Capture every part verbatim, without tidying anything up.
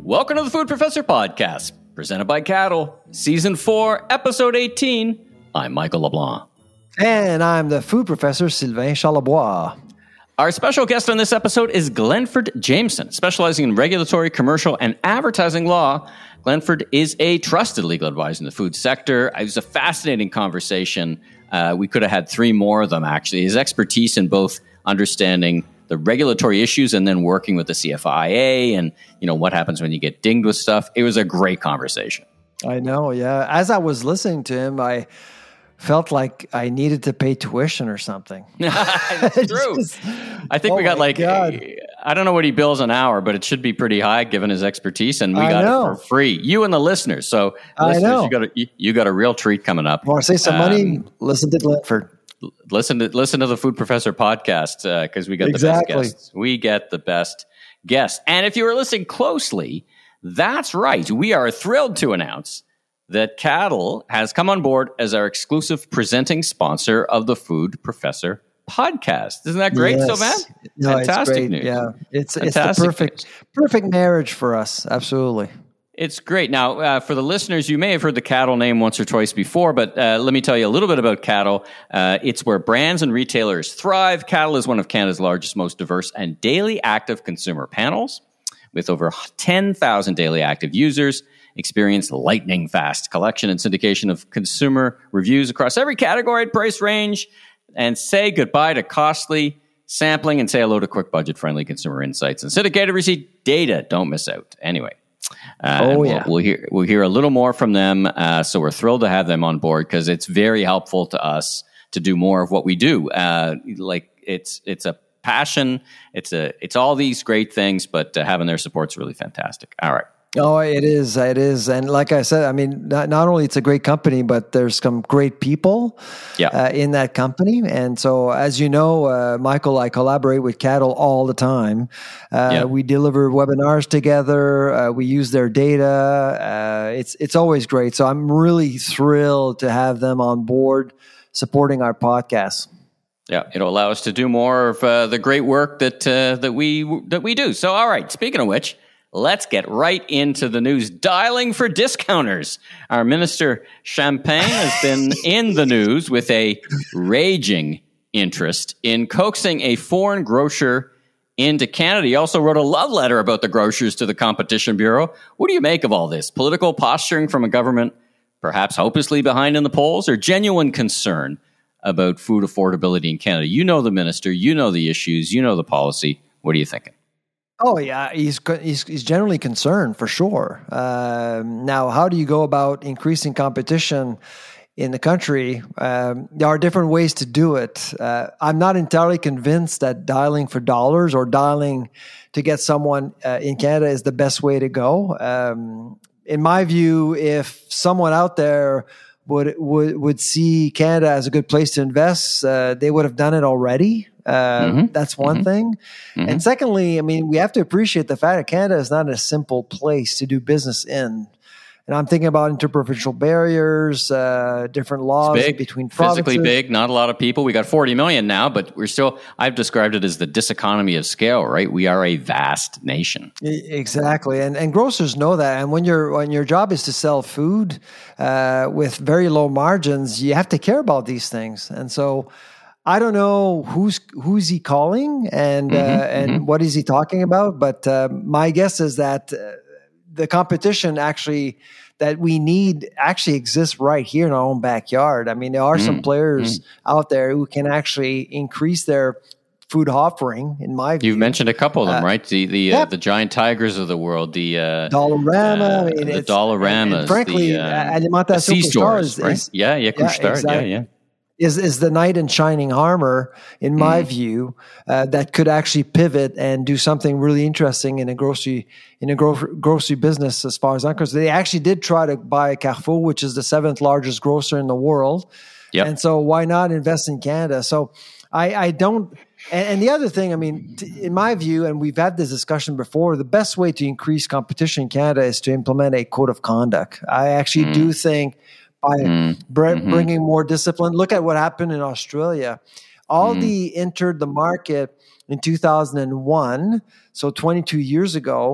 Welcome to the Food Professor Podcast, presented by Cattle, Season four, Episode eighteen. I'm Michael LeBlanc. And I'm the Food Professor, Sylvain Charlebois. Our special guest on this episode is Glenford Jameson, specializing in regulatory, commercial, and advertising law. Glenford is a trusted legal advisor in the food sector. It was a fascinating conversation. Uh, we could have had three more of them, actually. His expertise in both understanding the regulatory issues and then working with the C F I A and, you know, what happens when you get dinged with stuff. It was a great conversation. I know, yeah. As I was listening to him, I felt like I needed to pay tuition or something. It's true. Just, I think oh we got like, God. I don't know what he bills an hour, but it should be pretty high given his expertise, and we I got know. it for free. You and the listeners. So, I listeners, know. you got a, you, you got a real treat coming up. Want to save some um, money? Listen to Glenford. Listen to listen to the Food Professor podcast because uh, we got exactly. the best guests. We get the best guests. And if you were listening closely, that's right. We are thrilled to announce that Cattle has come on board as our exclusive presenting sponsor of the Food Professor podcast. Isn't that great, yes. Sylvain? No, Fantastic it's great. news. Yeah, it's Fantastic it's the perfect news. perfect marriage for us. Absolutely. It's great. Now, uh, for the listeners, you may have heard the Cattle name once or twice before, but uh, let me tell you a little bit about Cattle. Uh, it's where brands and retailers thrive. Cattle is one of Canada's largest, most diverse, and daily active consumer panels. With over ten thousand daily active users, experience lightning fast collection and syndication of consumer reviews across every category and price range, and say goodbye to costly sampling and say hello to quick budget-friendly consumer insights and syndicated receipt data. Don't miss out. Anyway. Uh, oh we'll, yeah, we'll hear we'll hear a little more from them. Uh, so we're thrilled to have them on board because it's very helpful to us to do more of what we do. Uh, like it's it's a passion. It's a it's all these great things, but uh, having their support's really fantastic. All right. Oh, it is. It is. And like I said, I mean, not, not only it's a great company, but there's some great people yeah. uh, in that company. And so, as you know, uh, Michael, I collaborate with Cattle all the time. Uh, yeah. We deliver webinars together. Uh, we use their data. Uh, it's, it's always great. So I'm really thrilled to have them on board supporting our podcast. Yeah, it'll allow us to do more of uh, the great work that uh, that we that we do. So, all right, speaking of which, let's get right into the news. Dialing for discounters. Our Minister Champagne has been in the news with a raging interest in coaxing a foreign grocer into Canada. He also wrote a love letter about the grocers to the Competition Bureau. What do you make of all this? Political posturing from a government perhaps hopelessly behind in the polls, or genuine concern about food affordability in Canada? You know the minister, you know the issues, you know the policy. What are you thinking? Oh yeah, he's he's, he's generally concerned for sure. Um, now, how do you go about increasing competition in the country? Um, there are different ways to do it. Uh, I'm not entirely convinced that dialing for dollars or dialing to get someone uh, in Canada is the best way to go. Um, in my view, if someone out there would would would see Canada as a good place to invest, uh, they would have done it already. Uh, mm-hmm. That's one mm-hmm. thing. Mm-hmm. And secondly, I mean, we have to appreciate the fact that Canada is not a simple place to do business in. And I'm thinking about interprovincial barriers, uh, different laws big, between provinces. Physically big, not a lot of people. We got forty million now, but we're still, I've described it as the diseconomy of scale, right? We are a vast nation. Exactly. And and grocers know that. And when your when your job is to sell food uh, with very low margins, you have to care about these things. And so I don't know who's who's he calling and mm-hmm, uh, and mm-hmm. what is he talking about, but uh, my guess is that uh, the competition actually that we need actually exists right here in our own backyard. I mean, there are mm, some players mm. out there who can actually increase their food offering, in my view. You've mentioned a couple of them, uh, right? The the yeah. uh, the Giant Tigers of the world, the uh, Dollarama, uh, I mean, the it's, Dollaramas, and, and frankly, the, uh, Alimentation the C-stores, is, right? is, yeah, yeah, yeah, Couche-Tard, exactly. yeah, yeah. Is is the knight in shining armor, in my mm. view, uh, that could actually pivot and do something really interesting in a grocery in a gro- grocery business. As far as I'm concerned, they actually did try to buy Carrefour, which is the seventh largest grocer in the world, yep. and so why not invest in Canada? So I, I don't. And, and the other thing, I mean, t- in my view, and we've had this discussion before, the best way to increase competition in Canada is to implement a code of conduct. I actually mm. do think. By mm, br- mm-hmm. bringing more discipline. Look at what happened in Australia. Aldi mm. entered the market in two thousand one, so twenty-two years ago,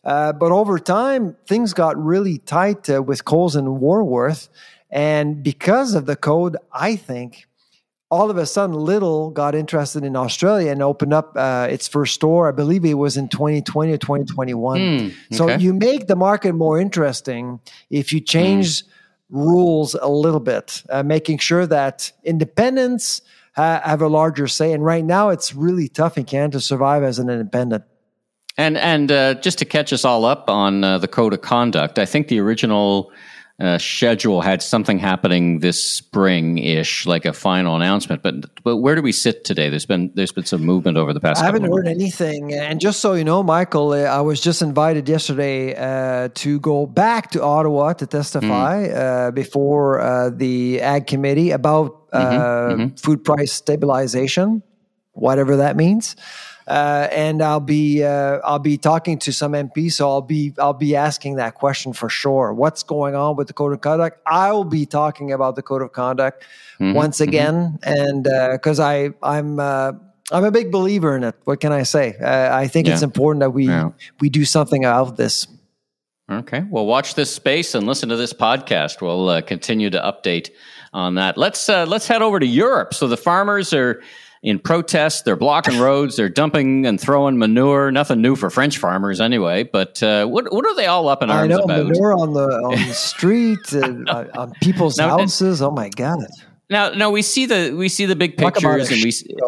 Uh, but over time, things got really tight uh, with Coles and Woolworth. And because of the code, I think all of a sudden Lidl got interested in Australia and opened up uh, its first store. I believe it was in twenty twenty or twenty twenty-one. Mm, okay. So you make the market more interesting if you change mm. rules a little bit, uh, making sure that independents uh, have a larger say. And right now, it's really tough in Canada to survive as an independent. And and uh, just to catch us all up on uh, the code of conduct, I think the original uh, schedule had something happening this spring-ish, like a final announcement. But but where do we sit today? There's been there's been some movement over the past. I haven't couple heard months. anything. And just so you know, Michael, I was just invited yesterday uh, to go back to Ottawa to testify mm. uh, before uh, the Ag Committee about uh, mm-hmm, mm-hmm. food price stabilization, whatever that means. Uh, and I'll be uh, I'll be talking to some M Ps, so I'll be I'll be asking that question for sure. What's going on with the code of conduct? I will be talking about the code of conduct mm-hmm, once again, mm-hmm. and because uh, I I'm uh, I'm a big believer in it. What can I say? Uh, I think yeah. it's important that we yeah. we do something about this. Okay, well, watch this space and listen to this podcast. We'll uh, continue to update on that. Let's uh, let's head over to Europe. So the farmers are in protest, they're blocking roads, they're dumping and throwing manure. Nothing new for French farmers anyway, but uh, what what are they all up in arms I know, about? Manure on the on the street, and on people's now, houses. Oh my God! Now, now we see the we see the big pictures, and we. See,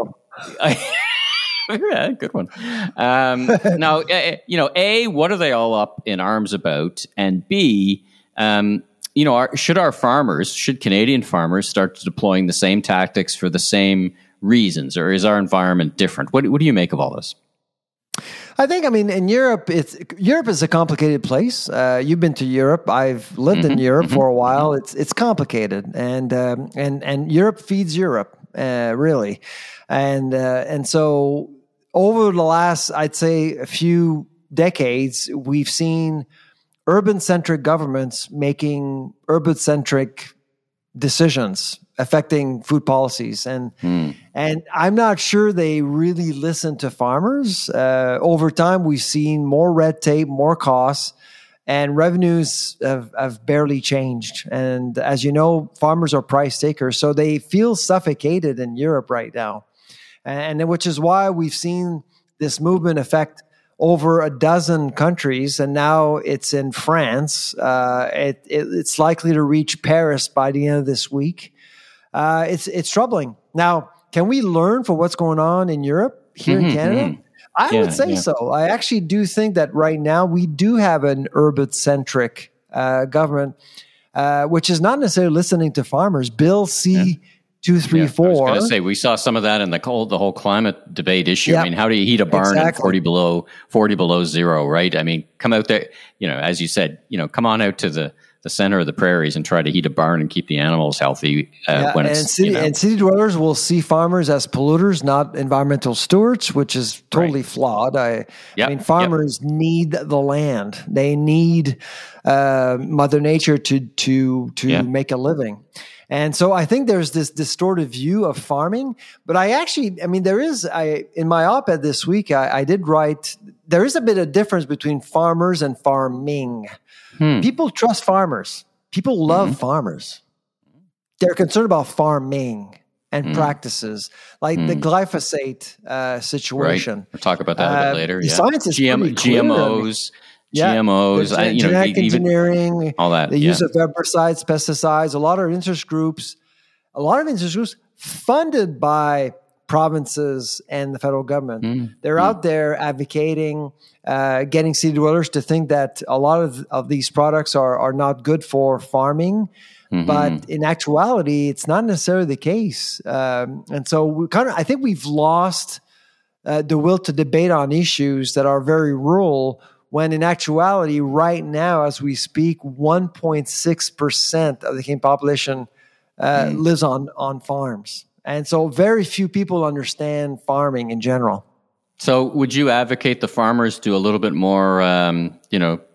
yeah, good one. Um, now, uh, you know, A, what are they all up in arms about, and B, um, you know, our, should our farmers, should Canadian farmers start deploying the same tactics for the same reasons, or is our environment different? What, what do you make of all this? I think, I mean, in Europe, it's Europe is a complicated place. Uh, you've been to Europe. I've lived mm-hmm, in Europe mm-hmm. for a while. It's it's complicated, and um, and and Europe feeds Europe, uh, really, and uh, and so over the last, I'd say, a few decades, we've seen urban-centric governments making urban-centric decisions affecting food policies. And mm. and I'm not sure they really listen to farmers. Uh, over time, we've seen more red tape, more costs, and revenues have, have barely changed. And as you know, farmers are price takers, so they feel suffocated in Europe right now. And which is why we've seen this movement affect over a dozen countries, and now it's in France. Uh, it, it, it's likely to reach Paris by the end of this week. Uh, it's it's troubling. Now, can we learn from what's going on in Europe here mm-hmm, in Canada? Mm-hmm. I yeah, would say yeah. so. I actually do think that right now we do have an urban-centric uh, government, uh, which is not necessarily listening to farmers. Bill C. Yeah. Two, three, yeah, four. I was going to say we saw some of that in the whole the whole climate debate issue. Yeah, I mean, how do you heat a barn exactly. at forty below forty below zero? Right? I mean, come out there. You know, as you said, you know, come on out to the, the center of the prairies and try to heat a barn and keep the animals healthy. Uh, yeah, when and it's city you know. and city dwellers will see farmers as polluters, not environmental stewards, which is totally right. flawed. I, yep, I mean, farmers yep. need the land. They need uh, Mother Nature to to to yep. make a living. And so I think there's this distorted view of farming, but I actually, I mean, there is, I in my op-ed this week, I, I did write, there is a bit of difference between farmers and farming. Hmm. People trust farmers. People love mm-hmm. farmers. They're concerned about farming and mm. practices, like mm. the glyphosate uh, situation. Right. We'll talk about that a bit uh, later. The yeah. science is G M- pretty G M Os. clear. I mean, Yeah, G M Os, gen- I, you genetic know, even, engineering, all that, the yeah. use of herbicides, pesticides, a lot of interest groups, a lot of interest groups funded by provinces and the federal government. Mm, They're mm. out there advocating, uh, getting city dwellers to think that a lot of, of these products are, are not good for farming. Mm-hmm. But in actuality, it's not necessarily the case. Um, and so we kind of, I think we've lost uh, the will to debate on issues that are very rural, when in actuality, right now, as we speak, one point six percent of the Canadian population uh, mm. lives on, on farms. And so very few people understand farming in general. So would you advocate the farmers do a little bit more, um, you know,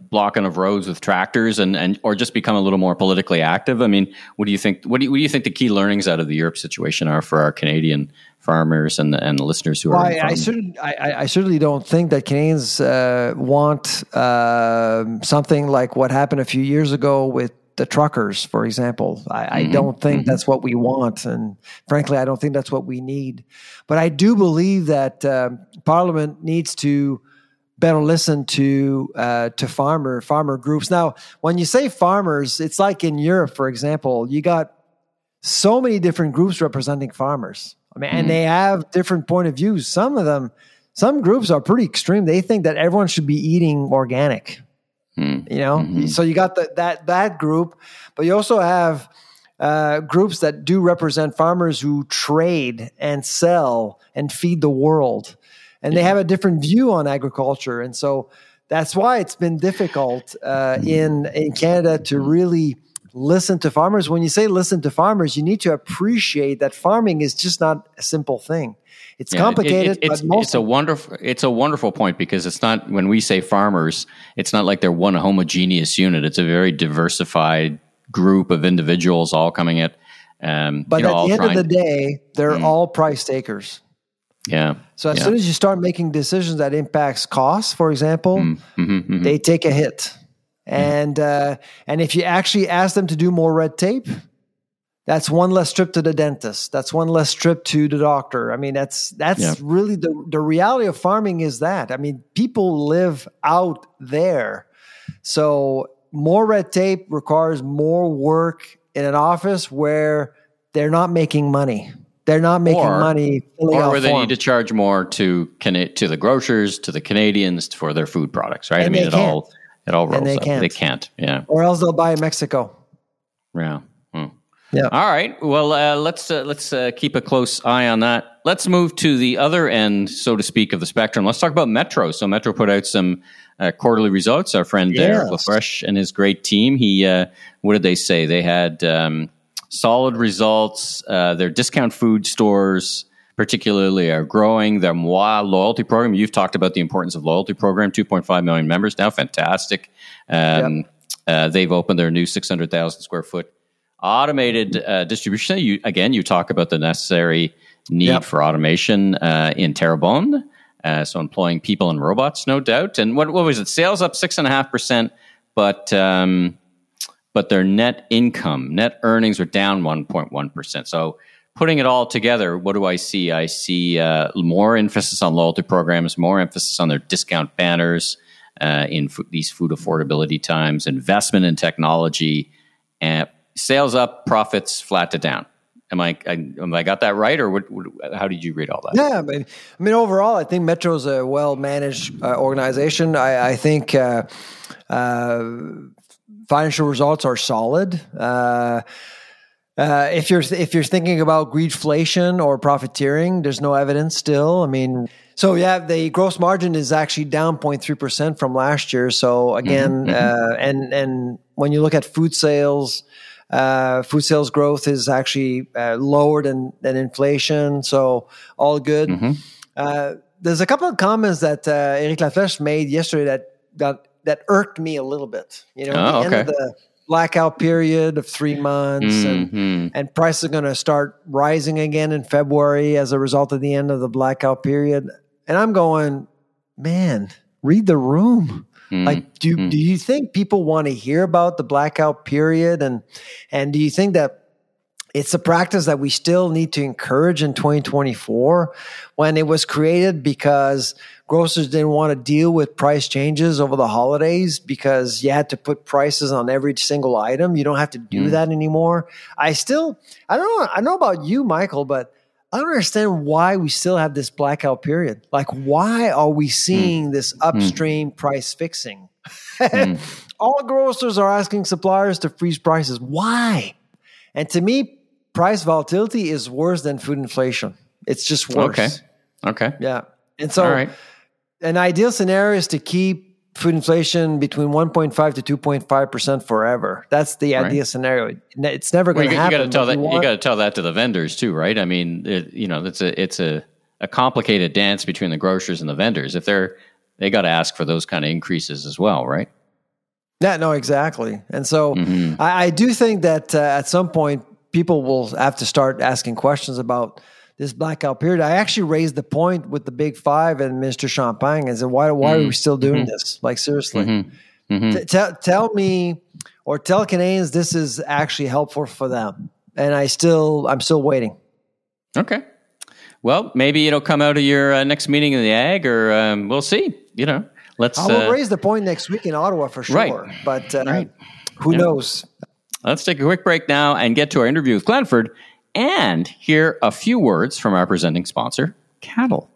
blocking of roads with tractors and, and or just become a little more politically active? I mean, what do you think? What do you, what do you think the key learnings out of the Europe situation are for our Canadian farmers and the, and the listeners who well, are? I, I, certainly, I, I certainly don't think that Canadians uh, want uh, something like what happened a few years ago with the truckers, for example. I, mm-hmm. I don't think mm-hmm. that's what we want, and frankly, I don't think that's what we need. But I do believe that uh, Parliament needs to better listen to uh, to farmer farmer groups. Now, when you say farmers, it's like in Europe, for example, you got so many different groups representing farmers. I mean, mm. and they have different point of views. Some of them, some groups are pretty extreme. They think that everyone should be eating organic. Mm. You know, mm-hmm. so you got the, that that group, but you also have uh, groups that do represent farmers who trade and sell and feed the world. And they have a different view on agriculture. And so that's why it's been difficult uh, in, in Canada to really listen to farmers. When you say listen to farmers, you need to appreciate that farming is just not a simple thing. It's yeah, complicated. It, it, it's, but most it's a wonderful, it's a wonderful point, because it's not, when we say farmers, it's not like they're one homogeneous unit. It's a very diversified group of individuals all coming at, um, but you know, at the end trying, of the day, they're mm. all price takers. Yeah. So as yeah. soon as you start making decisions that impacts costs, for example, mm-hmm, mm-hmm. they take a hit. And mm-hmm. uh, and if you actually ask them to do more red tape, that's one less trip to the dentist. That's one less trip to the doctor. I mean, that's that's yeah. really the the reality of farming is that. I mean, people live out there. So more red tape requires more work in an office where they're not making money. They're not making or, money. Or where they need to charge more to to the grocers, to the Canadians for their food products, right? And I mean, it can't. all it all rolls and they up. Can't. They can't, yeah. Or else they'll buy in Mexico. Yeah. Hmm. Yeah. All right. Well, uh, let's uh, let's uh, keep a close eye on that. Let's move to the other end, so to speak, of the spectrum. Let's talk about Metro. So Metro put out some uh, quarterly results. Our friend yes. Eric Lafresh and his great team. He, uh, what did they say? They had um, solid results. Uh, their discount food stores, particularly, are growing. Their Moi loyalty program. You've talked about the importance of loyalty program. two point five million members now. Fantastic. Um, yep. uh, they've opened their new six hundred thousand square foot automated uh, distribution. You, again, you talk about the necessary need yep. for automation uh, in Terrebonne. Uh, so employing people and robots, no doubt. And what, what was it? Sales up six and a half percent, but um, but their net income, net earnings are down one point one percent. So putting it all together, what do I see? I see uh, more emphasis on loyalty programs, more emphasis on their discount banners uh, in f- these food affordability times, investment in technology, and sales up, profits flat to down. Am I, I, am I got that right, or what, what, how did you read all that? Yeah, I mean, I mean overall, I think Metro's a well-managed uh, organization. I, I think uh, uh, financial results are solid. Uh, uh, if you're if you're thinking about greedflation or profiteering, there's no evidence still. I mean, so yeah, the gross margin is actually down zero point three percent from last year. So again, mm-hmm. uh, and and when you look at food sales. Uh, food sales growth is actually uh, lower than, than inflation, so all good. Mm-hmm. Uh, there's a couple of comments that uh, Eric Lafleche made yesterday that got that irked me a little bit. You know, oh, at the okay. end of the blackout period of three months, mm-hmm. and and prices are going to start rising again in February as a result of the end of the blackout period. And I'm going, man, read the room. Mm, like, do mm. do you think people want to hear about the blackout period, and and do you think that it's a practice that we still need to encourage in twenty twenty-four, when it was created because grocers didn't want to deal with price changes over the holidays because you had to put prices on every single item? You don't have to do mm. that anymore. I still, I don't know, I don't know about you, Michael, but I don't understand why we still have this blackout period. Like, why are we seeing mm. this upstream mm. price fixing? mm. All grocers are asking suppliers to freeze prices. Why? And to me, price volatility is worse than food inflation. It's just worse. Okay. Okay. Yeah. And so, all right. An ideal scenario is to keep food inflation between one point five to two point five percent forever. That's the right. ideal scenario. It's never going well, to happen. You got to tell that. You, you got to tell that to the vendors too, right? I mean, it, you know, it's a it's a, a complicated dance between the grocers and the vendors. If they're they got to ask for those kind of increases as well, right? Yeah, no, exactly. And so mm-hmm. I, I do think that uh, at some point people will have to start asking questions about this blackout period. I actually raised the point with the Big Five and Mister Champagne and said, why, why mm-hmm. are we still doing mm-hmm. this? Like, seriously. Mm-hmm. Mm-hmm. T- tell, tell me or tell Canadians this is actually helpful for them. And I still, I'm still waiting. Okay. Well, maybe it'll come out of your uh, next meeting in the Ag, or um, we'll see. You know, let's. I will uh, raise the point next week in Ottawa for sure. Right. But uh, right. who yeah. knows? Let's take a quick break now and get to our interview with Glenford and hear a few words from our presenting sponsor, Cattle.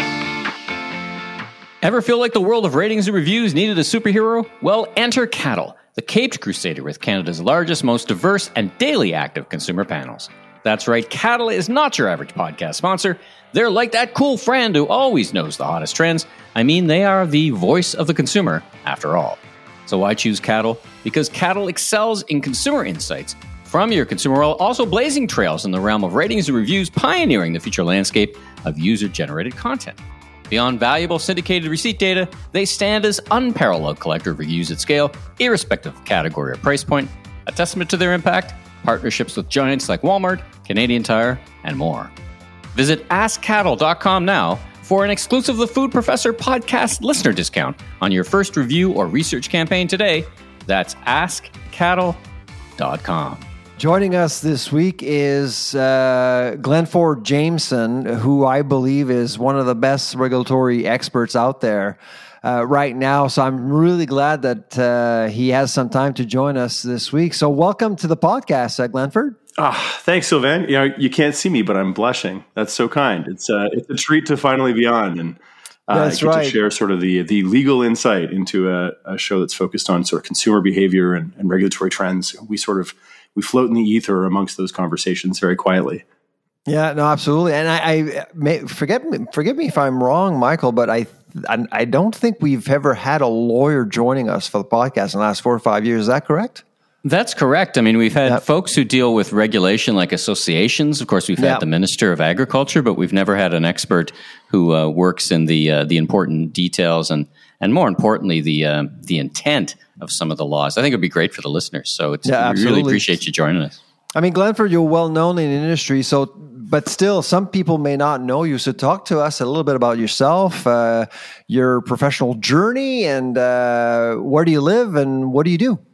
Ever feel like the world of ratings and reviews needed a superhero? Well, enter Cattle, the Caped Crusader with Canada's largest, most diverse, and daily active consumer panels. That's right, Cattle is not your average podcast sponsor. They're like that cool friend who always knows the hottest trends. I mean, they are the voice of the consumer, after all. So why choose Cattle? Because Cattle excels in consumer insights from your consumer while also blazing trails in the realm of ratings and reviews, pioneering the future landscape of user-generated content. Beyond valuable syndicated receipt data, they stand as unparalleled collector of reviews at scale, irrespective of category or price point. A testament to their impact, partnerships with giants like Walmart, Canadian Tire, and more. Visit ask cattle dot com now for an exclusive The Food Professor podcast listener discount on your first review or research campaign today. That's ask cattle dot com. Joining us this week is uh, Glenford Jameson, who I believe is one of the best regulatory experts out there uh, right now. So I'm really glad that uh, he has some time to join us this week. So welcome to the podcast, uh, Glenford. Ah, thanks, Sylvain. You know, you can't see me, but I'm blushing. That's so kind. It's uh, it's a treat to finally be on and uh, that's get right. to share sort of the the legal insight into a, a show that's focused on sort of consumer behavior and, and regulatory trends. We sort of we float in the ether amongst those conversations very quietly. Yeah, no, absolutely. And I, I may, forget me, forgive me if I'm wrong, Michael, but I, I I don't think we've ever had a lawyer joining us for the podcast in the last four or five years. Is that correct? That's correct. I mean, we've had yep. folks who deal with regulation like associations. Of course, we've had yep. the Minister of Agriculture, but we've never had an expert who uh, works in the uh, the important details and and more importantly, the uh, the intent of some of the laws. I think it would be great for the listeners. So it's, yeah, we really appreciate you joining us. I mean, Glenford, you're well known in the industry, so but still, some people may not know you. So talk to us a little bit about yourself, uh, your professional journey, and uh, where do you live and what do you do?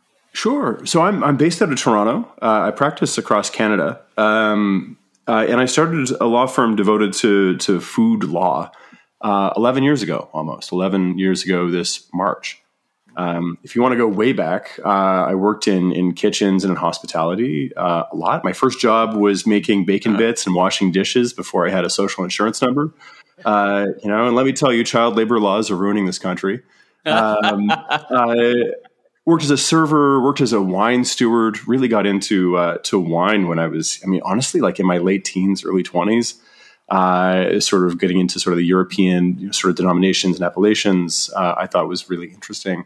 Sure. So I'm I'm based out of Toronto. Uh, I practice across Canada, um, uh, and I started a law firm devoted to to food law uh, eleven years ago, almost eleven years ago this March. Um, if you want to go way back, uh, I worked in in kitchens and in hospitality uh, a lot. My first job was making bacon bits and washing dishes before I had a social insurance number. Uh, you know, and let me tell you, child labor laws are ruining this country. Um, I worked as a server, worked as a wine steward. Really got into uh, to wine when I was, I mean, honestly, like in my late teens, early twenties. Uh, sort of getting into sort of the European you know, sort of denominations and appellations. Uh, I thought was really interesting.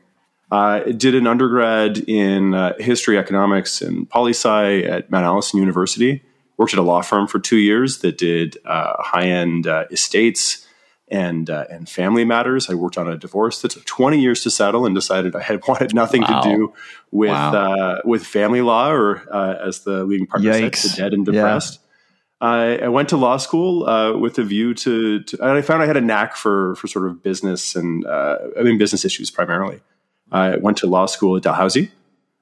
I uh, did an undergrad in uh, history, economics, and poli-sci at Mount Allison University. Worked at a law firm for two years that did uh, high-end uh, estates and uh, and family matters. I worked on a divorce that took twenty years to settle, and decided I had wanted nothing wow. to do with wow. uh, with family law, or uh, as the leading partner Yikes. said, the dead and depressed. Yeah. I, I went to law school uh, with a view to, to, and I found I had a knack for for sort of business and uh, I mean business issues primarily. I went to law school at Dalhousie,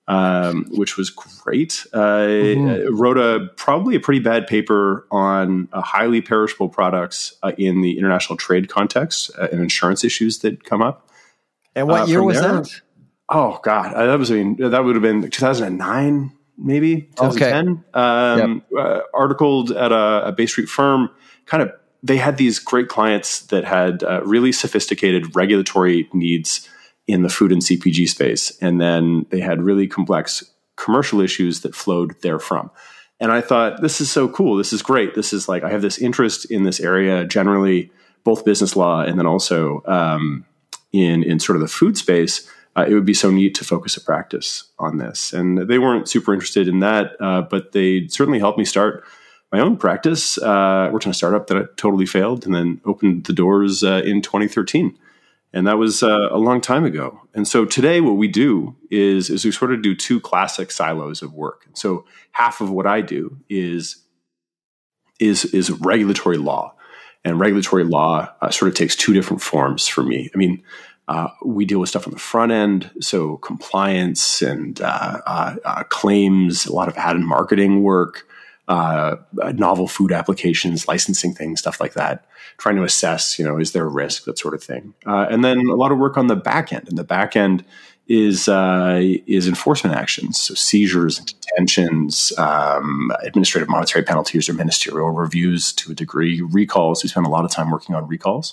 um, which was great. I mm-hmm. wrote a probably a pretty bad paper on uh, highly perishable products uh, in the international trade context uh, and insurance issues that come up. And what uh, year was there, that? Oh God, uh, that was I mean that would have been two thousand nine, maybe twenty ten. Okay. Um, yep. uh, articled at a, a Bay Street firm, kind of. They had these great clients that had uh, really sophisticated regulatory needs in the food and C P G space. And then they had really complex commercial issues that flowed therefrom. And I thought, this is so cool. This is great. This is like, I have this interest in this area, generally, both business law and then also um, in, in sort of the food space. Uh, it would be so neat to focus a practice on this. And they weren't super interested in that, uh, but they certainly helped me start my own practice. Uh, I worked on a startup that totally failed and then opened the doors uh, in twenty thirteen. And that was uh, a long time ago. And so today what we do is, is we sort of do two classic silos of work. And so half of what I do is, is, is regulatory law. And regulatory law uh, sort of takes two different forms for me. I mean, uh, we deal with stuff on the front end, so compliance and uh, uh, uh, claims, a lot of ad and marketing work, uh, novel food applications, licensing things, stuff like that. Trying to assess, you know, is there a risk, that sort of thing. Uh, and then a lot of work on the back end. And the back end is uh, is enforcement actions, so seizures and detentions, um, administrative monetary penalties or ministerial reviews to a degree, recalls. We spend a lot of time working on recalls.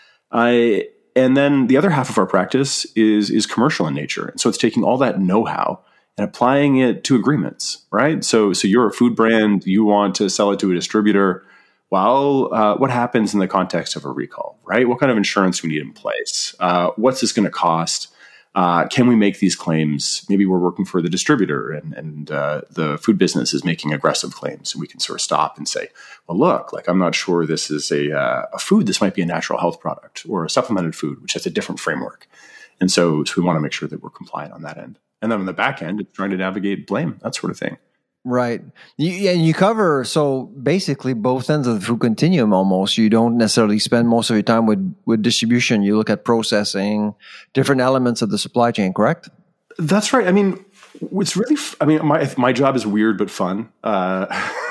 Uh, and then the other half of our practice is is commercial in nature. And so it's taking all that know-how and applying it to agreements, right? So, so you're a food brand, you want to sell it to a distributor. Well, uh, what happens in the context of a recall, right? What kind of insurance do we need in place? Uh, what's this going to cost? Uh, can we make these claims? Maybe we're working for the distributor and, and uh, the food business is making aggressive claims. And we can sort of stop and say, well, look, like I'm not sure this is a, uh, a food. This might be a natural health product or a supplemented food, which has a different framework. And so, so we want to make sure that we're compliant on that end. And then on the back end, it's trying to navigate blame, that sort of thing. Right. You, and you cover, so basically both ends of the food continuum almost. You don't necessarily spend most of your time with, with distribution. You look at processing, different elements of the supply chain, correct? That's right. I mean, it's really, I mean, my my job is weird but fun. Uh,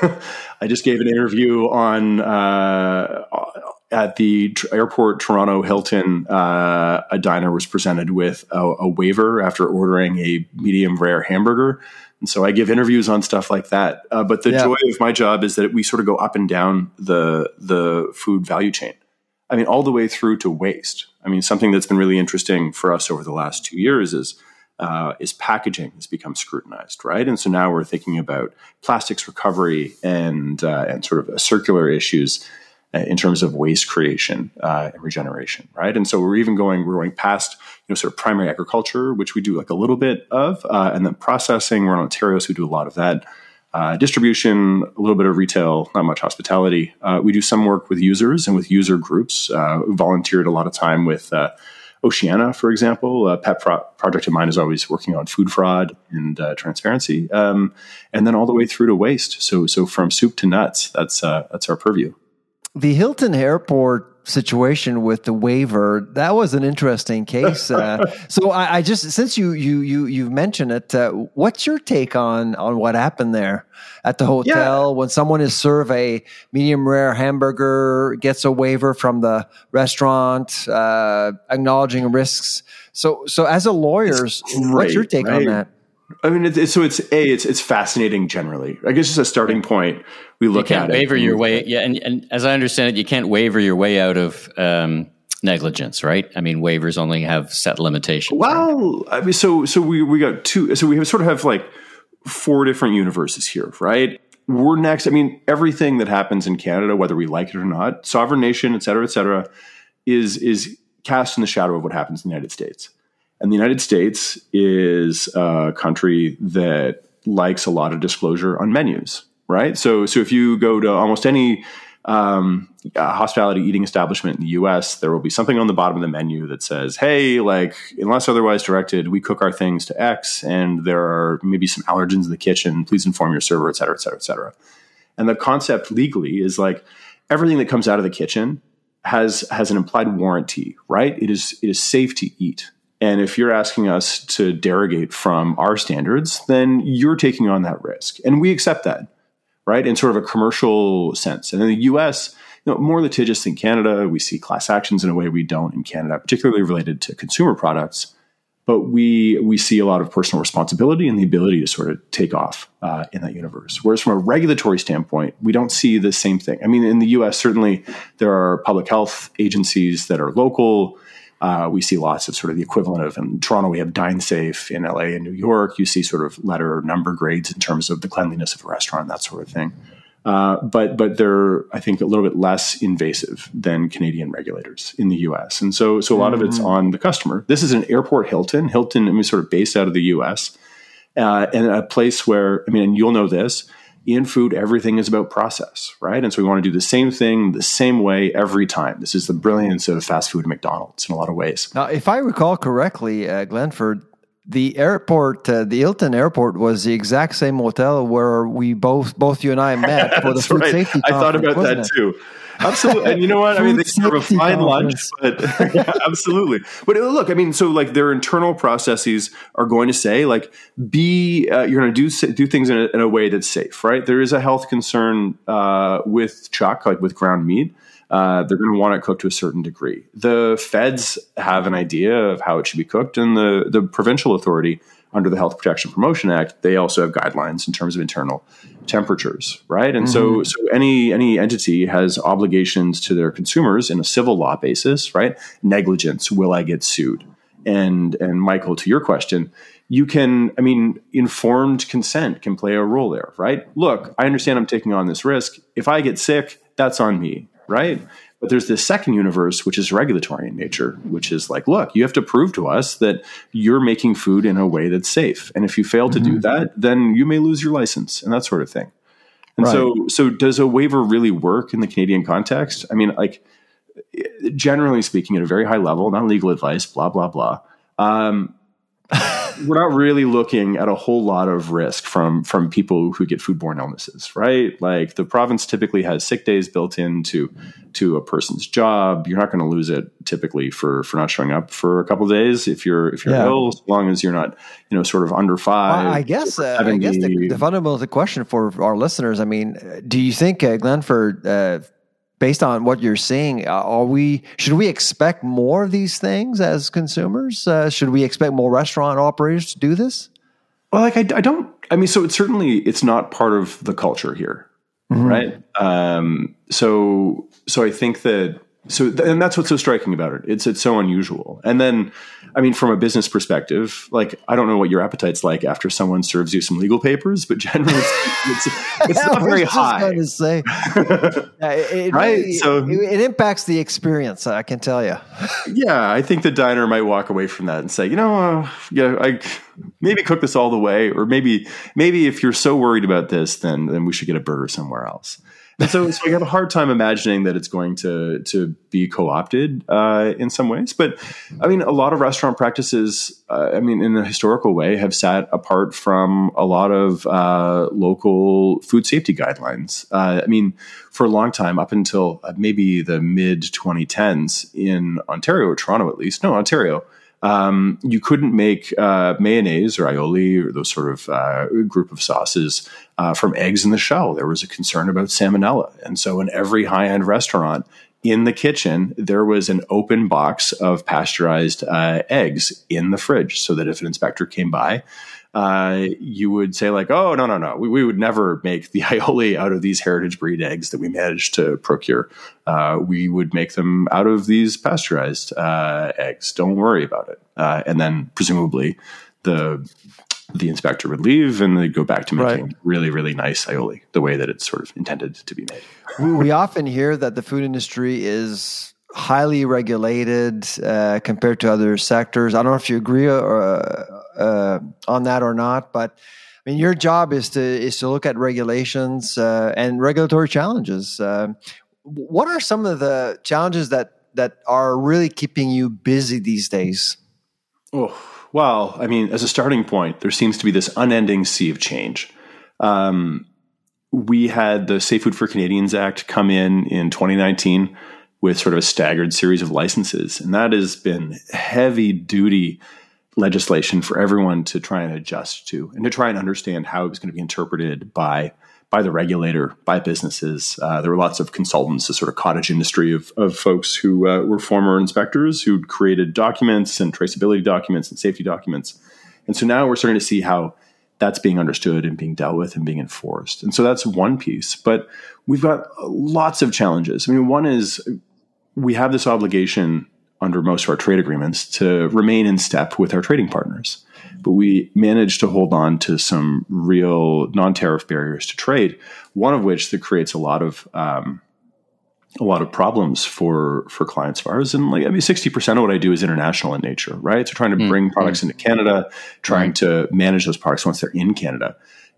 I just gave an interview on, uh, at the airport, Toronto Hilton. Uh, a diner was presented with a, a waiver after ordering a medium rare hamburger. And so I give interviews on stuff like that. Uh, but the yeah. joy of my job is that we sort of go up and down the the food value chain. I mean, all the way through to waste. I mean, something that's been really interesting for us over the last two years is uh, is packaging has become scrutinized, right? And so now we're thinking about plastics recovery and uh, and sort of circular issues in terms of waste creation uh, and regeneration, right? And so we're even going, we're going past, you know, sort of primary agriculture, which we do like a little bit of, uh, and then processing. We're in Ontario, so we do a lot of that. Uh, distribution, a little bit of retail, not much hospitality. Uh, we do some work with users and with user groups. Uh, we volunteered a lot of time with uh, Oceana, for example. A pet pro- project of mine is always working on food fraud and uh, transparency, um, and then all the way through to waste. So, so from soup to nuts, that's uh, that's our purview. The Hilton Airport situation with the waiver, that was an interesting case. Uh, so I, I just, since you you you you've mentioned it, uh, what's your take on on what happened there at the hotel yeah. when someone is served a medium rare hamburger, gets a waiver from the restaurant, uh, acknowledging risks. So so as a lawyer, what's your take right? on that? I mean, it's, it's, so it's a it's it's fascinating generally. I guess just a starting point. We look you can't at waiver it. your way, yeah, and, and as I understand it, you can't waiver your way out of um, negligence, right? I mean, waivers only have set limitations. Well, right? I mean, so so we we got two. So we have sort of have like four different universes here, right? We're next. I mean, everything that happens in Canada, whether we like it or not, sovereign nation, et cetera, et cetera, is is cast in the shadow of what happens in the United States. And the United States is a country that likes a lot of disclosure on menus, right? So, so if you go to almost any um, uh, hospitality eating establishment in the U S, there will be something on the bottom of the menu that says, "Hey, like unless otherwise directed, we cook our things to X, and there are maybe some allergens in the kitchen. Please inform your server, et cetera, et cetera, et cetera." And the concept legally is like everything that comes out of the kitchen has has an implied warranty, right? It is it is safe to eat. And if you're asking us to derogate from our standards, then you're taking on that risk. And we accept that, right? In sort of a commercial sense. And in the U S, you know, more litigious than Canada. We see class actions in a way we don't in Canada, particularly related to consumer products. But we we see a lot of personal responsibility and the ability to sort of take off uh, in that universe. Whereas from a regulatory standpoint, we don't see the same thing. I mean, in the U S, certainly there are public health agencies that are local. Uh, we see lots of sort of the equivalent of, in Toronto, we have DineSafe. In L A and New York, you see sort of letter or number grades in terms of the cleanliness of a restaurant, that sort of thing. Uh, but but they're, I think, a little bit less invasive than Canadian regulators in the U S. And so so a lot mm-hmm. of it's on the customer. This is an airport Hilton. Hilton, I mean, sort of based out of the U S. Uh, and a place where, I mean, and you'll know this, in food, everything is about process, right? And so we want to do the same thing the same way every time. This is the brilliance of fast food McDonald's in a lot of ways. Now, if I recall correctly, uh, Glenford, the airport, uh, the Hilton Airport, was the exact same hotel where we both, both you and I met for the food right. safety I thought about that it? too. Absolutely. And you know what? I mean, they serve a fine lunch, but yeah, absolutely. But look, I mean, so like their internal processes are going to say like, be, uh, you're going to do, do things in a, in a way that's safe, right? There is a health concern, uh, with chuck, like with ground meat. Uh, they're going to want it cooked to a certain degree. The feds have an idea of how it should be cooked, and the, the provincial authority under the Health Protection Promotion Act, they also have guidelines in terms of internal temperatures, right? And mm-hmm. so, so any any entity has obligations to their consumers in a civil law basis, right? Negligence, will I get sued? And and Michael, to your question, you can, I mean, informed consent can play a role there, right? Look, I understand I'm taking on this risk. If I get sick, that's on me, right? But there's this second universe, which is regulatory in nature, which is like, look, you have to prove to us that you're making food in a way that's safe. And if you fail to mm-hmm. do that, then you may lose your license and that sort of thing. And right. so, so does a waiver really work in the Canadian context? I mean, like, generally speaking, at a very high level, not legal advice, blah, blah, blah. Um, we're not really looking at a whole lot of risk from from people who get foodborne illnesses, right? Like the province typically has sick days built into to a person's job. You're not going to lose it typically for for not showing up for a couple of days if you're if you're yeah. ill, as long as you're not, you know, sort of under five. Well, I guess uh, I guess the, the fundamental question for our listeners. I mean, do you think uh, Glenford? Uh, Based on what you're seeing, are we should we expect more of these things as consumers? Uh, should we expect more restaurant operators to do this? Well, like I, I don't. I mean, so it's certainly it's not part of the culture here, mm-hmm. right? Um, so, so I think that so, and that's what's so striking about it. It's it's so unusual. And then, I mean, from a business perspective, like I don't know what your appetite's like after someone serves you some legal papers, but generally, it's it's not very high. I was just going to say, yeah, it, it right? Really, so it, it impacts the experience. I can tell you. Yeah, I think the diner might walk away from that and say, you know, uh, yeah, I maybe cook this all the way, or maybe maybe if you're so worried about this, then then we should get a burger somewhere else. And so, so I have a hard time imagining that it's going to to be co-opted uh, in some ways. But I mean, a lot of restaurant practices, uh, I mean, in a historical way, have sat apart from a lot of uh, local food safety guidelines. Uh, I mean, for a long time, up until maybe the mid twenty tens in Ontario, or Toronto at least, no, Ontario, Um, you couldn't make uh, mayonnaise or aioli or those sort of uh, group of sauces uh, from eggs in the shell. There was a concern about salmonella. And so in every high-end restaurant, in the kitchen, there was an open box of pasteurized uh, eggs in the fridge so that if an inspector came by, uh, you would say like, oh, no, no, no, we, we would never make the aioli out of these heritage breed eggs that we managed to procure. Uh, we would make them out of these pasteurized uh, eggs. Don't worry about it. Uh, and then presumably the the inspector would leave and they'd go back to making right. really, really nice aioli, the way that it's sort of intended to be made. We, we often hear that the food industry is highly regulated uh, compared to other sectors. I don't know if you agree or, uh, uh, on that or not, but I mean, your job is to is to look at regulations uh, and regulatory challenges. Uh, what are some of the challenges that that are really keeping you busy these days? Oh, well, I mean, as a starting point, there seems to be this unending sea of change. Um, we had the Safe Food for Canadians Act come in in twenty nineteen. With sort of a staggered series of licenses. And that has been heavy duty legislation for everyone to try and adjust to and to try and understand how it was going to be interpreted by by the regulator, by businesses. Uh, there were lots of consultants, a sort of cottage industry of, of folks who uh, were former inspectors who'd created documents and traceability documents and safety documents. And so now we're starting to see how that's being understood and being dealt with and being enforced. And so that's one piece. But we've got lots of challenges. I mean, one is we have this obligation under most of our trade agreements to remain in step with our trading partners. But we managed to hold on to some real non-tariff barriers to trade, one of which that creates a lot of um, a lot of problems for for clients of ours. And like, I mean, sixty percent of what I do is international in nature, right? So trying to bring mm-hmm. products into Canada, trying right. to manage those products once they're in Canada.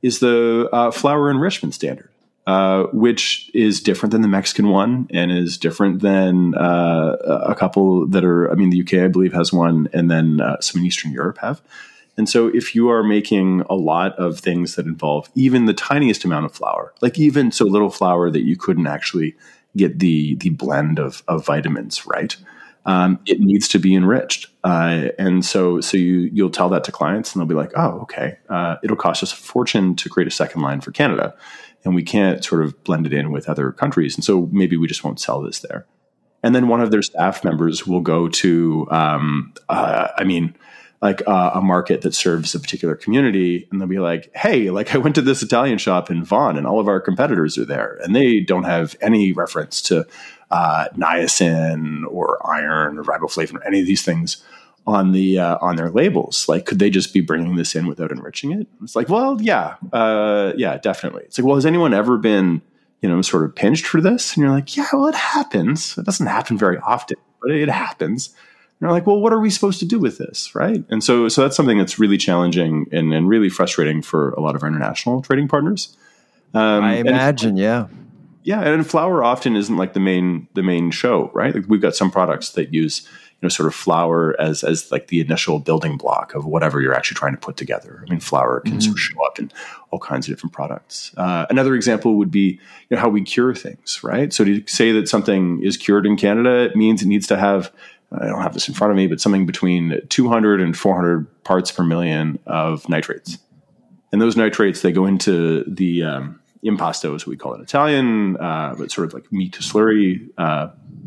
is the uh, flour enrichment standard, uh, which is different than the Mexican one and is different than uh, a couple that are, I mean, the U K, I believe, has one, and then uh, some in Eastern Europe have. And so if you are making a lot of things that involve even the tiniest amount of flour, like even so little flour that you couldn't actually get the the blend of, of vitamins, right? Um, it needs to be enriched. Uh, and so so you, you'll tell that to clients and they'll be like, oh, okay, uh, it'll cost us a fortune to create a second line for Canada. And we can't sort of blend it in with other countries. And so maybe we just won't sell this there. And then one of their staff members will go to, um, uh, I mean, like uh, a market that serves a particular community, and they'll be like, hey, like I went to this Italian shop in Vaughan and all of our competitors are there and they don't have any reference to uh, niacin or iron or riboflavin or any of these things on the uh, on their labels. Like, could they just be bringing this in without enriching it? It's like, well, yeah, uh, yeah, definitely. It's like, well, has anyone ever been, you know, sort of pinched for this? And you're like, yeah, well, it happens. It doesn't happen very often, but it happens. And you're like, well, what are we supposed to do with this, right? And so, so that's something that's really challenging and, and really frustrating for a lot of our international trading partners. Um, I imagine, yeah, yeah. And flour often isn't like the main the main show, right? Like we've got some products that use, you know, sort of flour as as like the initial building block of whatever you're actually trying to put together. I mean, flour can mm-hmm. sort of show up in all kinds of different products. Uh, another example would be, you know, how we cure things, right? So to say that something is cured in Canada, it means it needs to have, I don't have this in front of me, but something between two hundred and four hundred parts per million of nitrates. And those nitrates, they go into the um, impasto, as we call it in Italian, uh, but sort of like meat slurry uh,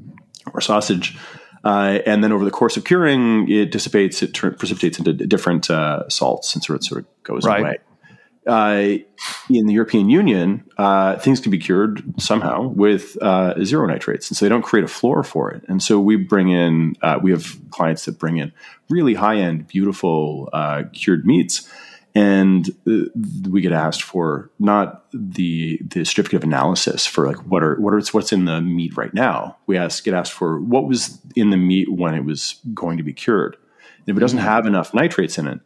or sausage. Uh, and then over the course of curing, it dissipates, it tr- precipitates into different uh, salts and sort of, sort of goes right. away. Uh, in the European Union, uh, things can be cured somehow with uh, zero nitrates. And so they don't create a floor for it. And so we bring in, uh, we have clients that bring in really high-end, beautiful uh, cured meats. And uh, we get asked for not the the certificate of analysis for like what are what are what's in the meat right now. We ask get asked for what was in the meat when it was going to be cured. And if it doesn't have enough nitrates in it,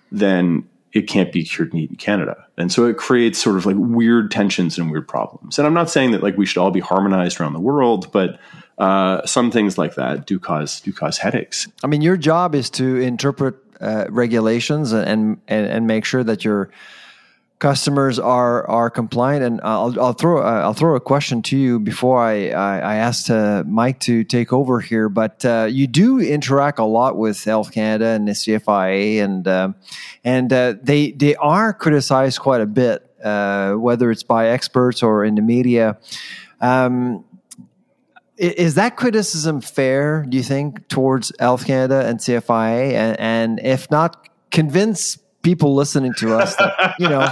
then it can't be cured meat in Canada. And so it creates sort of like weird tensions and weird problems. And I'm not saying that like we should all be harmonized around the world, but uh, some things like that do cause do cause headaches. I mean, your job is to interpret uh, regulations and, and and make sure that your customers are are compliant. And I'll I'll throw uh, I'll throw a question to you before I I, I asked uh, Mike to take over here. But uh, you do interact a lot with Health Canada and the C F I A, and uh, and uh, they they are criticized quite a bit, uh, whether it's by experts or in the media. Um, Is that criticism fair, do you think, towards Health Canada and C F I A? And, and if not, convince people listening to us that, you know,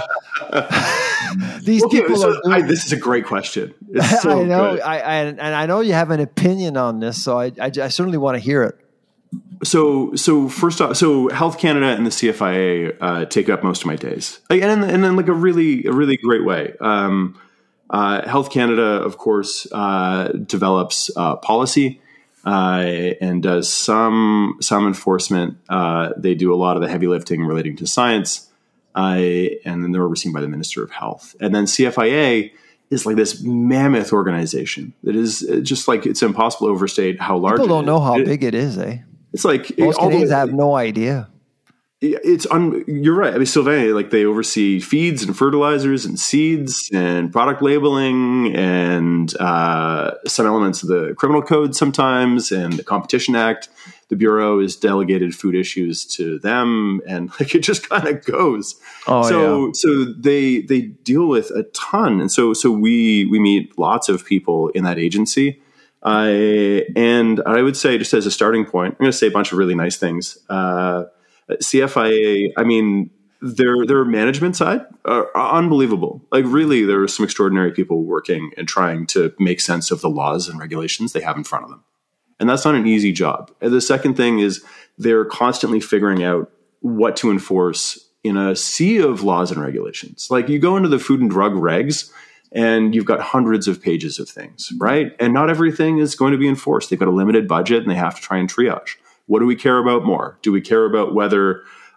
these okay, people so are doing, I, this is a great question. It's so I know, good. I, I, and I know you have an opinion on this, so I, I, I certainly want to hear it. So, so first off, so Health Canada and the C F I A uh, take up most of my days, like, and in, and in like a really, a really great way. Um, Uh, Health Canada, of course, uh, develops uh, policy uh, and does some some enforcement. Uh, they do a lot of the heavy lifting relating to science, uh, and then they're overseen by the Minister of Health. And then C F I A is like this mammoth organization that is just like it's impossible to overstate how large. People don't it know is. how it, big it is, eh? It's like most all Canadians the, have no idea. It's un, you're right. I mean, Sylvain, like they oversee feeds and fertilizers and seeds and product labeling and uh, some elements of the criminal code sometimes and the Competition Act. The Bureau is delegated food issues to them, and like it just kind of goes. Oh, so yeah. so they they deal with a ton, and so so we we meet lots of people in that agency. Uh, and I would say, just as a starting point, I'm going to say a bunch of really nice things. Uh, C F I A, I mean, their their management side are unbelievable. Like, really, there are some extraordinary people working and trying to make sense of the laws and regulations they have in front of them. And that's not an easy job. And the second thing is they're constantly figuring out what to enforce in a sea of laws and regulations. Like, you go into the food and drug regs, and you've got hundreds of pages of things, right? And not everything is going to be enforced. They've got a limited budget, and they have to try and triage. What do we care about more? Do we care about whether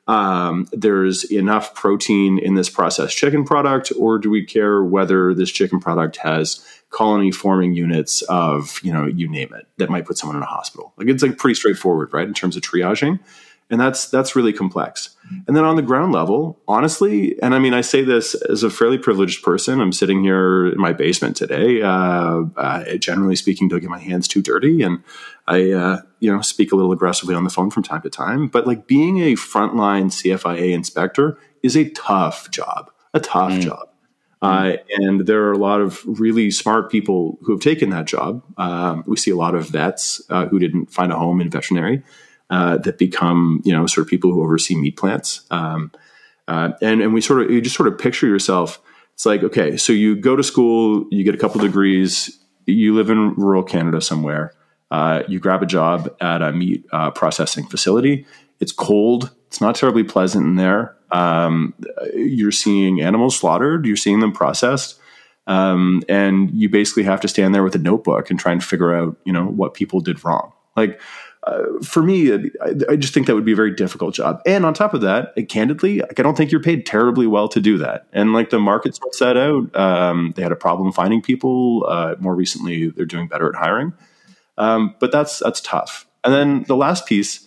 um, there's enough protein in this processed chicken product, or do we care whether this chicken product has colony forming units of, you know, you name it, that might put someone in a hospital? Like, it's like pretty straightforward, right, in terms of triaging. And that's that's really complex. And then on the ground level, honestly, and I mean, I say this as a fairly privileged person. I'm sitting here in my basement today. Uh, uh, generally speaking, don't get my hands too dirty, and I, uh, you know, speak a little aggressively on the phone from time to time. But like, being a frontline C F I A inspector is a tough job, a tough mm. job. Uh, and there are a lot of really smart people who have taken that job. Um, we see a lot of vets uh, who didn't find a home in veterinary. Uh, that become, you know, sort of people who oversee meat plants. Um, uh, and, and we sort of, you just sort of picture yourself. It's like, okay, so you go to school, you get a couple degrees, you live in rural Canada somewhere, uh, you grab a job at a meat uh, processing facility. It's cold. It's not terribly pleasant in there. Um, you're seeing animals slaughtered. You're seeing them processed. Um, and you basically have to stand there with a notebook and try and figure out, you know, what people did wrong. Like, Uh, for me, I, I just think that would be a very difficult job. And on top of that, like, candidly, like, I don't think you're paid terribly well to do that. And like, the market sorts that out. Um, they had a problem finding people. Uh, more recently, they're doing better at hiring. Um, but that's that's tough. And then the last piece,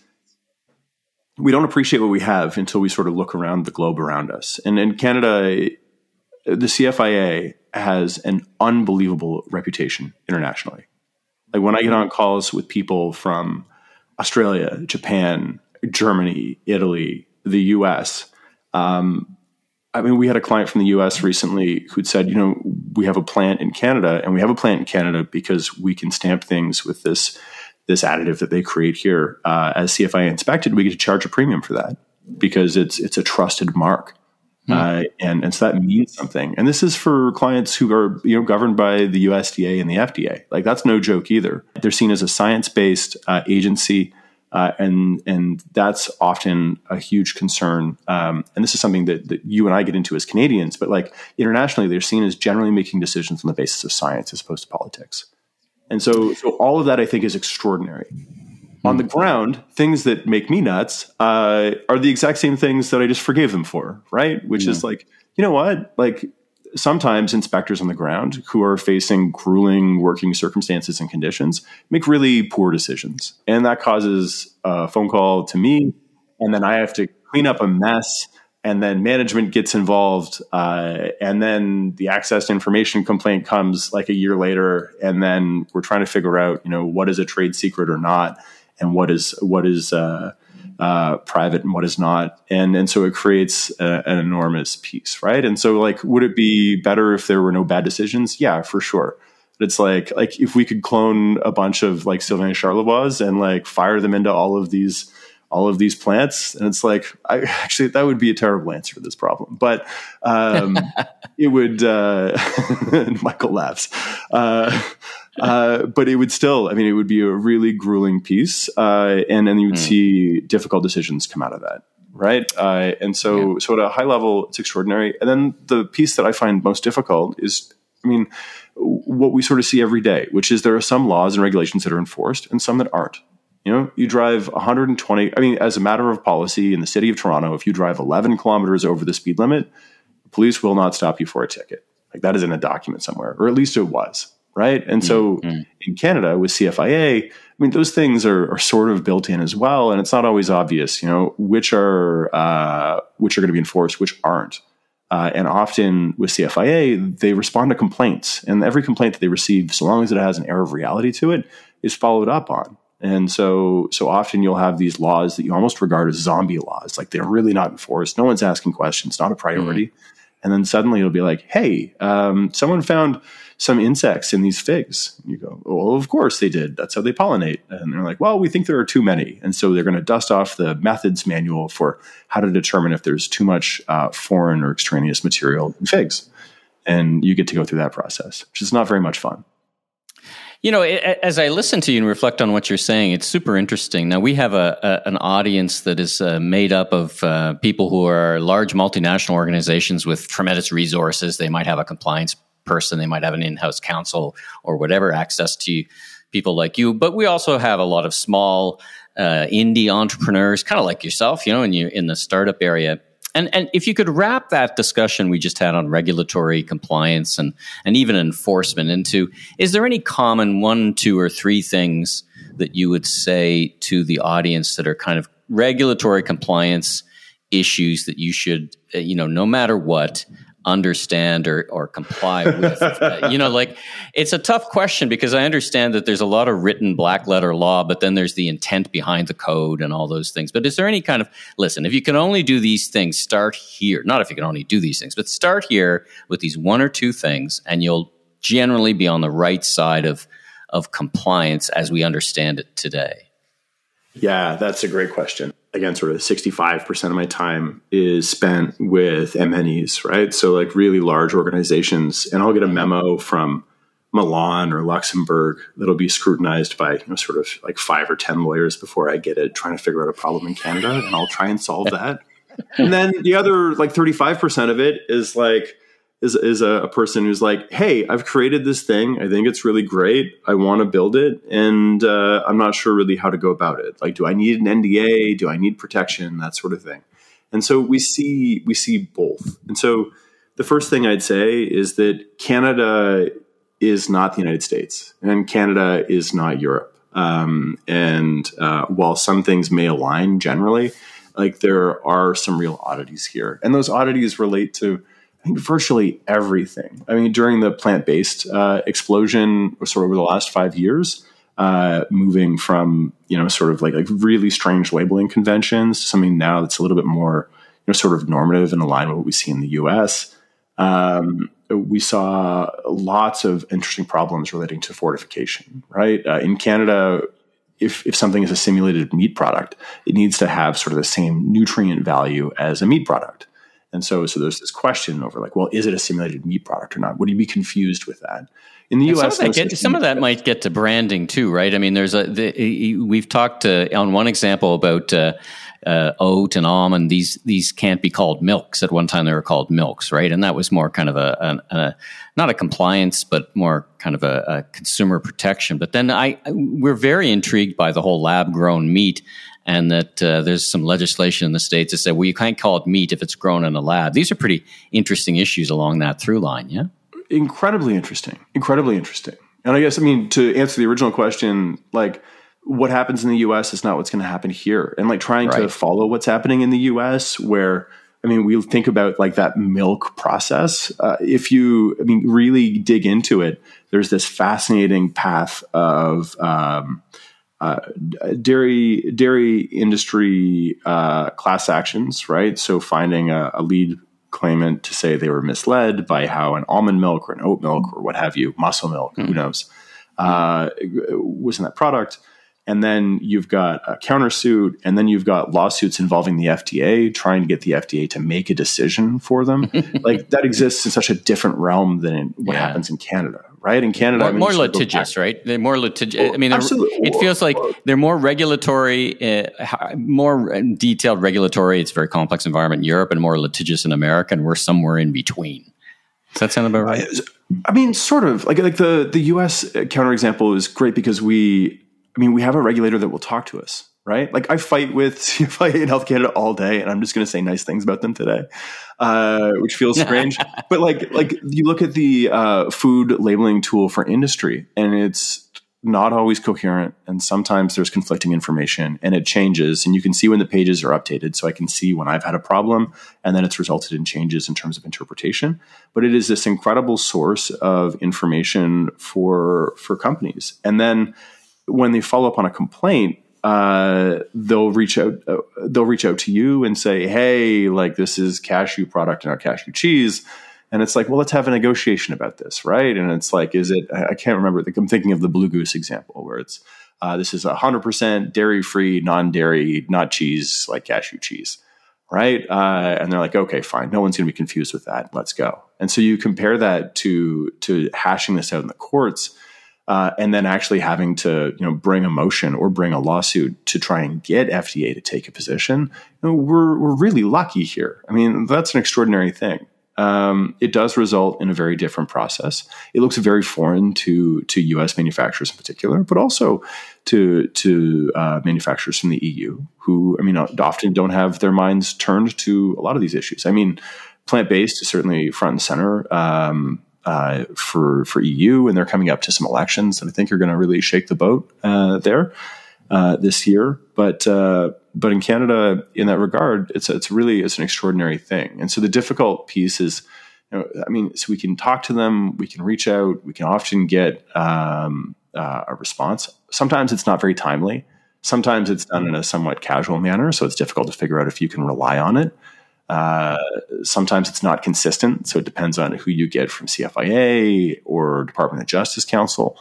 we don't appreciate what we have until we sort of look around the globe around us. And in Canada, the C F I A has an unbelievable reputation internationally. Like, when I get on calls with people from Australia, Japan, Germany, Italy, the U S. Um, I mean, we had a client from the U S recently who'd said, you know, we have a plant in Canada, and we have a plant in Canada because we can stamp things with this this additive that they create here. Uh, as C F I A inspected, we get to charge a premium for that because it's it's a trusted mark. Hmm. Uh, and, and so that means something. And this is for clients who are, you know, governed by the U S D A and the F D A. Like, that's no joke either. They're seen as a science-based uh, agency, uh, and and that's often a huge concern. Um, and this is something that, that you and I get into as Canadians, but like, internationally, they're seen as generally making decisions on the basis of science as opposed to politics. And so, so all of that, I think, is extraordinary. On the ground, things that make me nuts uh, are the exact same things that I just forgave them for, right? Which yeah. is like, you know what? Like, sometimes inspectors on the ground who are facing grueling working circumstances and conditions make really poor decisions. And that causes a phone call to me, and then I have to clean up a mess, and then management gets involved, uh, and then the access to information complaint comes like a year later, and then we're trying to figure out, you know, what is a trade secret or not, and what is what is uh, uh, private and what is not, and and so it creates a, an enormous piece, right? And so, like, would it be better if there were no bad decisions? Yeah, for sure. But it's like like if we could clone a bunch of like Sylvain Charlevoix and like fire them into all of these all of these plants, and it's like, I actually that would be a terrible answer to this problem, but um, it would. Uh, Michael laughs. Uh, Uh, but it would still, I mean, it would be a really grueling piece. Uh, and then you would mm. see difficult decisions come out of that. Right. Uh, and so, yeah. so at a high level, it's extraordinary. And then the piece that I find most difficult is, I mean, what we sort of see every day, which is there are some laws and regulations that are enforced and some that aren't. You know, you drive one hundred twenty, I mean, as a matter of policy in the city of Toronto, if you drive eleven kilometers over the speed limit, police will not stop you for a ticket. Like, that is in a document somewhere, or at least it was. Right. And so mm-hmm. in Canada with C F I A, I mean, those things are, are sort of built in as well. And it's not always obvious, you know, which are uh, which are going to be enforced, which aren't. Uh, and often with C F I A, they respond to complaints. And every complaint that they receive, so long as it has an air of reality to it, is followed up on. And so so often you'll have these laws that you almost regard as zombie laws. Like, they're really not enforced. No one's asking questions, not a priority. Mm-hmm. And then suddenly it'll be like, hey, um, someone found some insects in these figs. You go, well, of course they did. That's how they pollinate. And they're like, well, we think there are too many. And so they're going to dust off the methods manual for how to determine if there's too much uh, foreign or extraneous material in figs. And you get to go through that process, which is not very much fun. You know, it, as I listen to you and reflect on what you're saying, it's super interesting. Now, we have a, a an audience that is uh, made up of uh, people who are large multinational organizations with tremendous resources. They might have a compliance person, they might have an in-house counsel or whatever, access to people like you. But we also have a lot of small uh, indie entrepreneurs, kind of like yourself, you know, in you in the startup area. And and if you could wrap that discussion we just had on regulatory compliance and and even enforcement into, is there any common one, two, or three things that you would say to the audience that are kind of regulatory compliance issues that you should, uh, you know, no matter what, understand or, or comply with? Uh, you know, like, it's a tough question because I understand that there's a lot of written black letter law, but then there's the intent behind the code and all those things. But is there any kind of, listen, if you can only do these things, start here. Not if you can only do these things, but start here with these one or two things, and you'll generally be on the right side of, of compliance as we understand it today. Yeah, that's a great question. Again, sort of sixty-five percent of my time is spent with M N Es, right? So like really large organizations, and I'll get a memo from Milan or Luxembourg that'll be scrutinized by, you know, sort of like five or ten lawyers before I get it, trying to figure out a problem in Canada, and I'll try and solve that. And then the other like thirty-five percent of it is like, is, is a, a person who's like, hey, I've created this thing. I think it's really great. I want to build it. And uh, I'm not sure really how to go about it. Like, do I need an N D A? Do I need protection? That sort of thing. And so we see, we see both. And so the first thing I'd say is that Canada is not the United States, and Canada is not Europe. Um, and uh, while some things may align generally, like there are some real oddities here. And those oddities relate to, I think, virtually everything. I mean, during the plant-based uh, explosion, or sort of over the last five years, uh, moving from, you know, sort of like, like really strange labeling conventions to something now that's a little bit more, you know, sort of normative and aligned with what we see in the U S. Um, we saw lots of interesting problems relating to fortification, right? Uh, in Canada, if, if something is a simulated meat product, it needs to have sort of the same nutrient value as a meat product. And so, so there's this question over like, well, is it a simulated meat product or not? Would you be confused with that? In the and U S, some of that, get, some of that might get to branding too, right? I mean, there's a the, we've talked uh, on one example about uh, uh, oat and almond. These these can't be called milks. At one time, they were called milks, right? And that was more kind of a, a, a not a compliance, but more kind of a, a consumer protection. But then I we're very intrigued by the whole lab grown meat. And that uh, there's some legislation in the States that said, well, you can't call it meat if it's grown in a lab. These are pretty interesting issues along that through line, yeah? Incredibly interesting. Incredibly interesting. And I guess, I mean, to answer the original question, like, what happens in the U S is not what's going to happen here. And like trying right. to follow what's happening in the U S, where, I mean, we think about like that milk process. Uh, if you, I mean, really dig into it, there's this fascinating path of, um, Uh, dairy dairy industry uh, class actions, right? So finding a, a lead claimant to say they were misled by how an almond milk or an oat milk or what have you, muscle milk, mm. who knows, uh, was in that product. And then you've got a countersuit, and then you've got lawsuits involving the F D A, trying to get the F D A to make a decision for them. Like that exists in such a different realm than in what yeah. happens in Canada. Right in Canada, more, I mean, more litigious, right? They're more litigious. Well, I mean, it feels like they're more regulatory, uh, more detailed regulatory. It's a very complex environment in Europe, and more litigious in America, and we're somewhere in between. Does that sound about right? I mean, sort of. Like like the the U S counterexample is great because we, I mean, we have a regulator that will talk to us, right? Like I fight with I fight in Health Canada all day, and I'm just going to say nice things about them today. Uh, which feels strange, but like, like you look at the uh, food labeling tool for industry, and it's not always coherent, and sometimes there's conflicting information, and it changes, and you can see when the pages are updated. So I can see when I've had a problem, and then it's resulted in changes in terms of interpretation. But it is this incredible source of information for for companies, and then when they follow up on a complaint, uh, they'll reach out, uh, they'll reach out to you and say, hey, like this is cashew product in our cashew cheese. And it's like, well, let's have a negotiation about this. Right. And it's like, is it, I can't remember. I'm thinking of the Blue Goose example where it's, uh, this is a hundred percent dairy free, non-dairy, not cheese, like cashew cheese. Right. Uh, and they're like, okay, fine. No one's going to be confused with that. Let's go. And so you compare that to, to hashing this out in the courts. Uh, and then actually having to, you know, bring a motion or bring a lawsuit to try and get F D A to take a position. You know, we're we're really lucky here. I mean, that's an extraordinary thing. Um, it does result in a very different process. It looks very foreign to to U S manufacturers in particular, but also to to uh, manufacturers from the E U, who I mean often don't have their minds turned to a lot of these issues. I mean, plant-based is certainly front and center um, uh, for for E U, and they're coming up to some elections that I think are going to really shake the boat uh, there uh, this year. But uh, But in Canada, in that regard, it's it's really it's an extraordinary thing. And so the difficult piece is, you know, I mean, so we can talk to them, we can reach out, we can often get um, uh, a response. Sometimes it's not very timely. Sometimes it's done in a somewhat casual manner, so it's difficult to figure out if you can rely on it. Uh, sometimes it's not consistent, so it depends on who you get from C F I A or Department of Justice Council.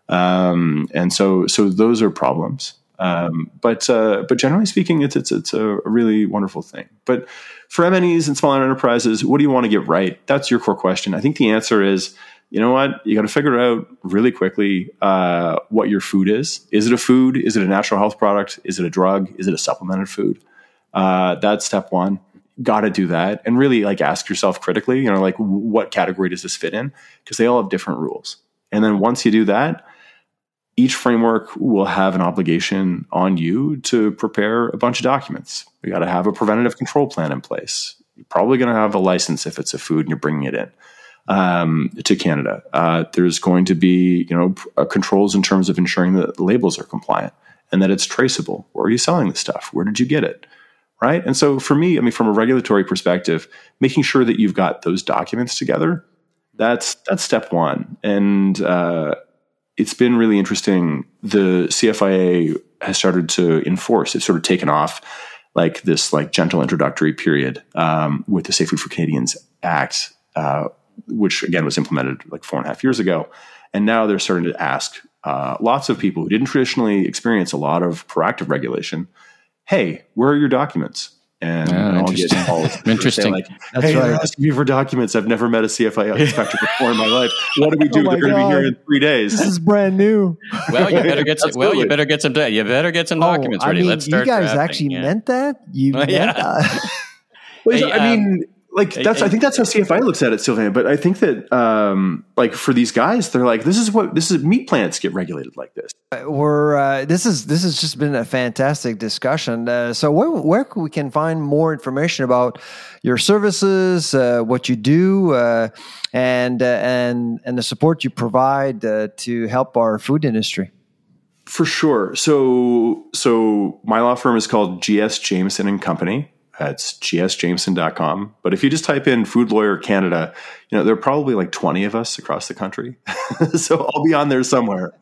Um, and so so those are problems. Um, but uh, but generally speaking, it's it's it's a really wonderful thing. But for M N Es and smaller enterprises, what do you want to get right? That's your core question. I think the answer is, you know what? You got to figure out really quickly uh, what your food is. Is it a food? Is it a natural health product? Is it a drug? Is it a supplemented food? Uh, that's step one. Got to do that, and really like ask yourself critically. You know, like what category does this fit in? Because they all have different rules. And then once you do that, each framework will have an obligation on you to prepare a bunch of documents. You got to have a preventative control plan in place. You're probably going to have a license if it's a food and you're bringing it in um, to Canada. Uh, there's going to be, you know, uh, controls in terms of ensuring that the labels are compliant and that it's traceable. Where are you selling this stuff? Where did you get it? Right. And so for me, I mean, from a regulatory perspective, making sure that you've got those documents together, that's that's step one. And uh, it's been really interesting. The C F I A has started to enforce. It's sort of taken off like this like gentle introductory period um, with the Safe Food for Canadians Act, uh, which again was implemented like four and a half years ago. And now they're starting to ask uh, lots of people who didn't traditionally experience a lot of proactive regulation, hey, where are your documents? And oh, I'll get calls. Interesting. Like, That's hey, right. They're asking me for documents. I've never met a C F I A inspector before in my life. What do we do? Oh They're going to be here in three days. This is brand new. Well, you better get some, well, you better get some you better get some documents oh, ready. I mean, Let's start. You guys drafting. actually yeah. meant that? You well, meant yeah. that? Well, hey, I um, mean, like that's. Hey, I think that's how C F I A looks at it, Sylvain. But I think that, um, like for these guys, they're like, this is what this is. Meat plants get regulated like this. We're uh, this is this has just been a fantastic discussion. Uh, so where where we can find more information about your services, uh, what you do, uh, and uh, and and the support you provide uh, to help our food industry. For sure. So so my law firm is called G S Jameson and Company. That's G S Jameson dot com. But if you just type in Food Lawyer Canada, you know, there are probably like twenty of us across the country. So I'll be on there somewhere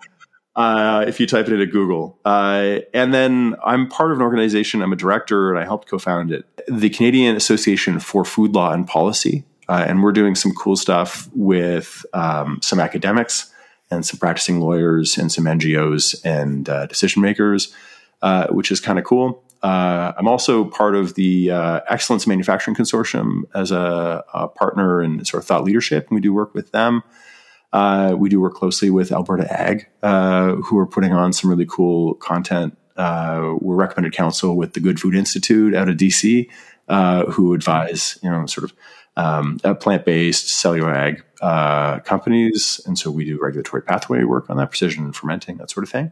uh, if you type it into Google. Uh, and then I'm part of an organization. I'm a director and I helped co-found it, the Canadian Association for Food Law and Policy. Uh, and we're doing some cool stuff with um, some academics and some practicing lawyers and some N G Os and uh, decision makers, uh, which is kind of cool. Uh, I'm also part of the uh, Excellence Manufacturing Consortium as a, a partner in sort of thought leadership, and we do work with them. Uh, we do work closely with Alberta Ag, uh, who are putting on some really cool content. Uh, we're recommended counsel with the Good Food Institute out of D C, uh, who advise, you know, sort of um, uh, plant-based cellular ag uh, companies, and so we do regulatory pathway work on that, precision and fermenting, that sort of thing.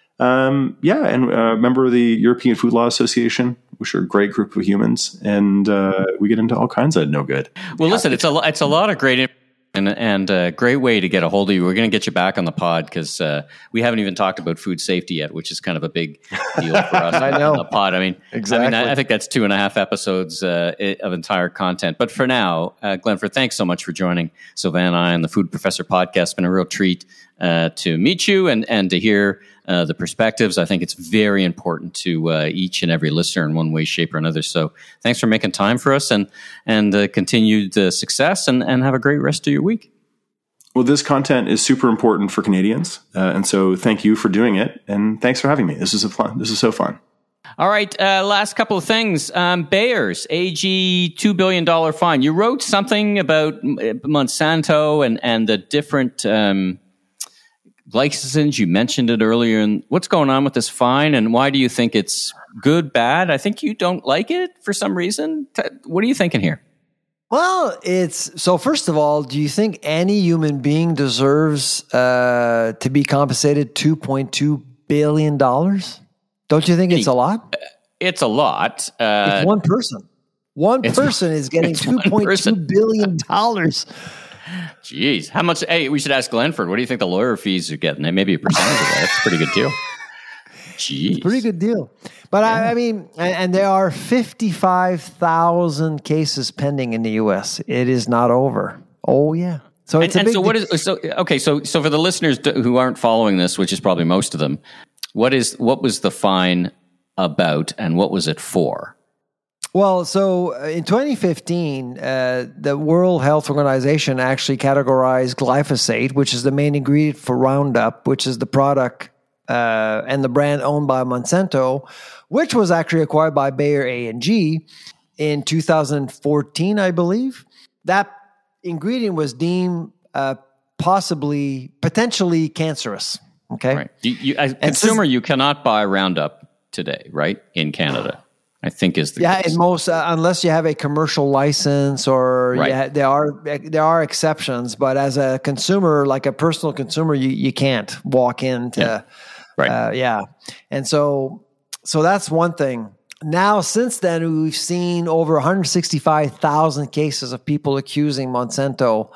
Um, yeah, and a member of the European Food Law Association, which are a great group of humans, and uh, we get into all kinds of no good. Well, listen, it's a it's a lot of great information and and a great way to get a hold of you. We're going to get you back on the pod because uh, we haven't even talked about food safety yet, which is kind of a big deal for us. I know on the pod. I mean, exactly. I mean, I, I think that's two and a half episodes uh, of entire content. But for now, uh, Glenford, thanks so much for joining Sylvain and I on the Food Professor podcast. It's been a real treat uh, to meet you and and to hear Uh, the perspectives. I think it's very important to uh, each and every listener in one way, shape, or another. So thanks for making time for us and and uh, continued uh, success and, and have a great rest of your week. Well, this content is super important for Canadians. Uh, and so thank you for doing it. And thanks for having me. This is a fun. This is so fun. All right. Uh, last couple of things. Um, Bayer's A G two billion dollars fine. You wrote something about Monsanto and, and the different um licenses. You mentioned it earlier. And what's going on with this fine, and why do you think it's good, bad? I think you don't like it for some reason. What are you thinking here? Well, it's so. First of all, do you think any human being deserves uh, to be compensated two point two billion dollars? Don't you think it's a lot? It's a lot. Uh, it's one person. One person is getting two point two billion dollars. Jeez, how much? Hey, we should ask Glenford. What do you think the lawyer fees are getting? Maybe a percentage of that. That's a pretty good deal. Jeez, pretty good deal. But yeah. I, I mean, and, and there are fifty-five thousand cases pending in the U S. It is not over. Oh yeah. So it's and, a and big so what is so okay? So so for the listeners who aren't following this, which is probably most of them, what is what was the fine about, and what was it for? Well, so in twenty fifteen, uh, the World Health Organization actually categorized glyphosate, which is the main ingredient for Roundup, which is the product uh, and the brand owned by Monsanto, which was actually acquired by Bayer A and G in two thousand fourteen, I believe. That ingredient was deemed uh, possibly, potentially cancerous. Okay. Right. You, you, as a consumer, you cannot buy Roundup today, right? In Canada, I think is the yeah. case. In most, uh, unless you have a commercial license, or right. yeah, there are there are exceptions. But as a consumer, like a personal consumer, you, you can't walk into yeah. Right. Uh, yeah. And so so that's one thing. Now, since then, we've seen over one hundred sixty-five thousand cases of people accusing Monsanto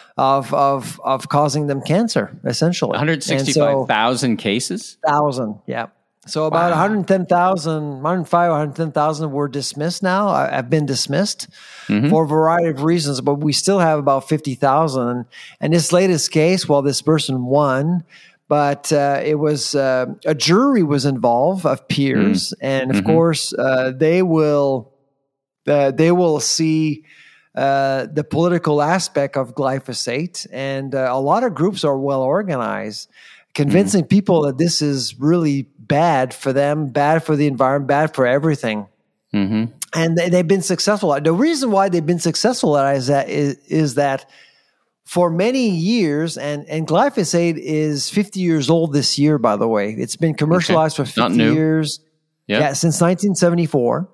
of of of causing them cancer, essentially. one hundred sixty-five thousand so, cases? Thousand, yeah. So about wow. one hundred ten thousand, one hundred five, one hundred ten thousand were dismissed now, have been dismissed mm-hmm. for a variety of reasons, but we still have about fifty thousand. And this latest case, well, this person won, but uh, it was uh, a jury was involved of peers, mm. and of mm-hmm. course uh, they will uh, they will see uh, the political aspect of glyphosate, and uh, a lot of groups are well organized, convincing mm. people that this is really bad for them, bad for the environment, bad for everything. Mm-hmm. And they, they've been successful. The reason why they've been successful at is that is, is that. For many years, and, and glyphosate is fifty years old this year, by the way. It's been commercialized okay. for fifty years. Yep. Yeah, since nineteen seventy-four.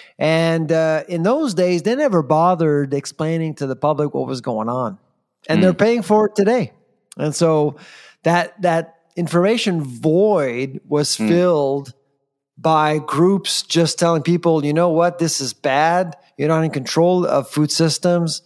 And uh, in those days, they never bothered explaining to the public what was going on. And mm. they're paying for it today. And so that that information void was mm. filled by groups just telling people, you know what, this is bad. You're not in control of food systems.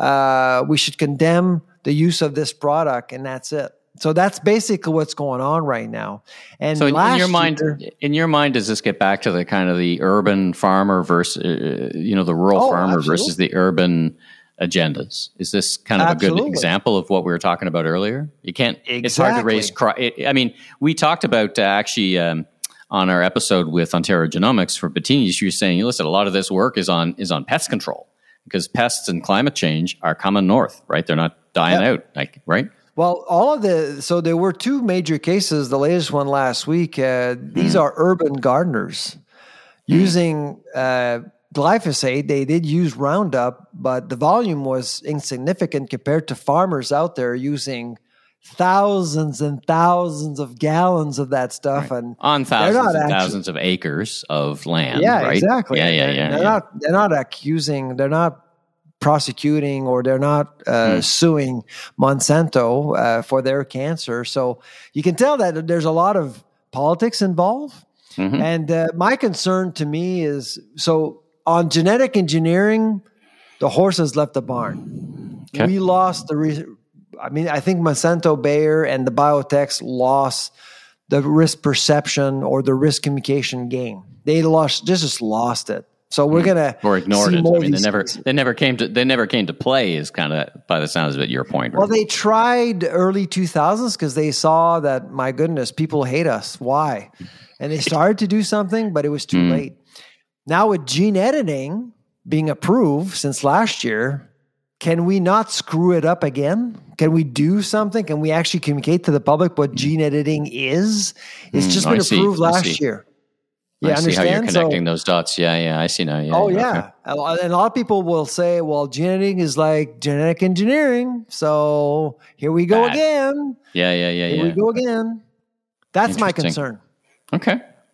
Uh, we should condemn the use of this product, and that's it. So that's basically what's going on right now. And so, in, in your mind, year, in your mind, does this get back to the kind of the urban farmer versus, uh, you know, the rural oh, farmer absolutely. versus the urban agendas? Is this kind of absolutely. a good example of what we were talking about earlier? You can't. Exactly. It's hard to raise. Cri- I mean, we talked about uh, actually. Um, on our episode with Ontario Genomics for Bettini, she was saying, listen, a lot of this work is on is on pest control. Because pests and climate change are coming north, right? They're not dying yep. out, like right? Well, all of the so there were two major cases. The latest one last week. Uh, these mm. are urban gardeners mm. using uh, glyphosate. They did use Roundup, but the volume was insignificant compared to farmers out there using thousands and thousands of gallons of that stuff, right. and on thousands and actually, thousands of acres of land. Yeah, right? exactly. Yeah, yeah, yeah. They're yeah. not. They're not accusing. They're not prosecuting, or they're not uh, hmm. suing Monsanto uh, for their cancer. So you can tell that there's a lot of politics involved. Mm-hmm. And uh, my concern to me is so on genetic engineering, the horse has left the barn. Okay. We lost the. Re- I mean, I think Monsanto, Bayer, and the biotechs lost the risk perception or the risk communication game. They lost, just, just lost it. So we're gonna or ignored it. I mean, they never, cases. they never came to, they never came to play. Is kind of, by the sounds of it, your point. Right? Well, they tried early two thousands because they saw that, my goodness, people hate us. Why? And they started to do something, but it was too mm. late. Now with gene editing being approved since last year. Can we not screw it up again? Can we do something? Can we actually communicate to the public what gene editing is? It's just mm, been I approved see, last year. Yeah, I see understand? how you're connecting so, those dots. Yeah, yeah, I see now. Yeah, oh, yeah. yeah. Okay. And a lot of people will say, well, gene editing is like genetic engineering. So here we go Bad. again. Yeah, yeah, yeah, here yeah. we go again. That's my concern. Okay.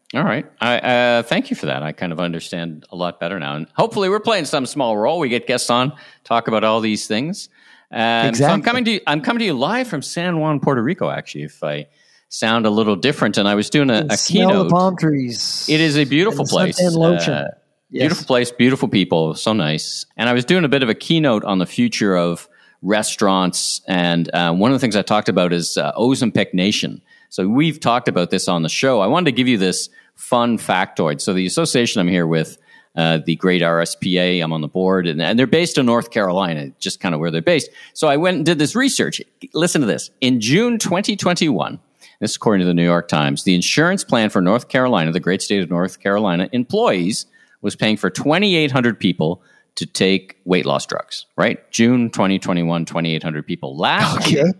All right. I uh, thank you for that. I kind of understand a lot better now. And hopefully we're playing some small role. We get guests on, talk about all these things. Um, exactly. So I'm coming to you, I'm coming to you live from San Juan, Puerto Rico, actually, if I sound a little different. And I was doing a, a keynote. The palm trees. It is a beautiful place. Uh, yes. Beautiful place, beautiful people, so nice. And I was doing a bit of a keynote on the future of restaurants. And uh, one of the things I talked about is uh, Ozempic Nation. So we've talked about this on the show. I wanted to give you this fun factoid. So the association I'm here with, uh, the great R S P A, I'm on the board, and, and they're based in North Carolina, just kind of where they're based. So I went and did this research. Listen to this. In June twenty twenty-one, this is according to the New York Times, the insurance plan for North Carolina, the great state of North Carolina, employees was paying for twenty-eight hundred people to take weight loss drugs, right? June twenty twenty-one, twenty-eight hundred people. Last okay. year,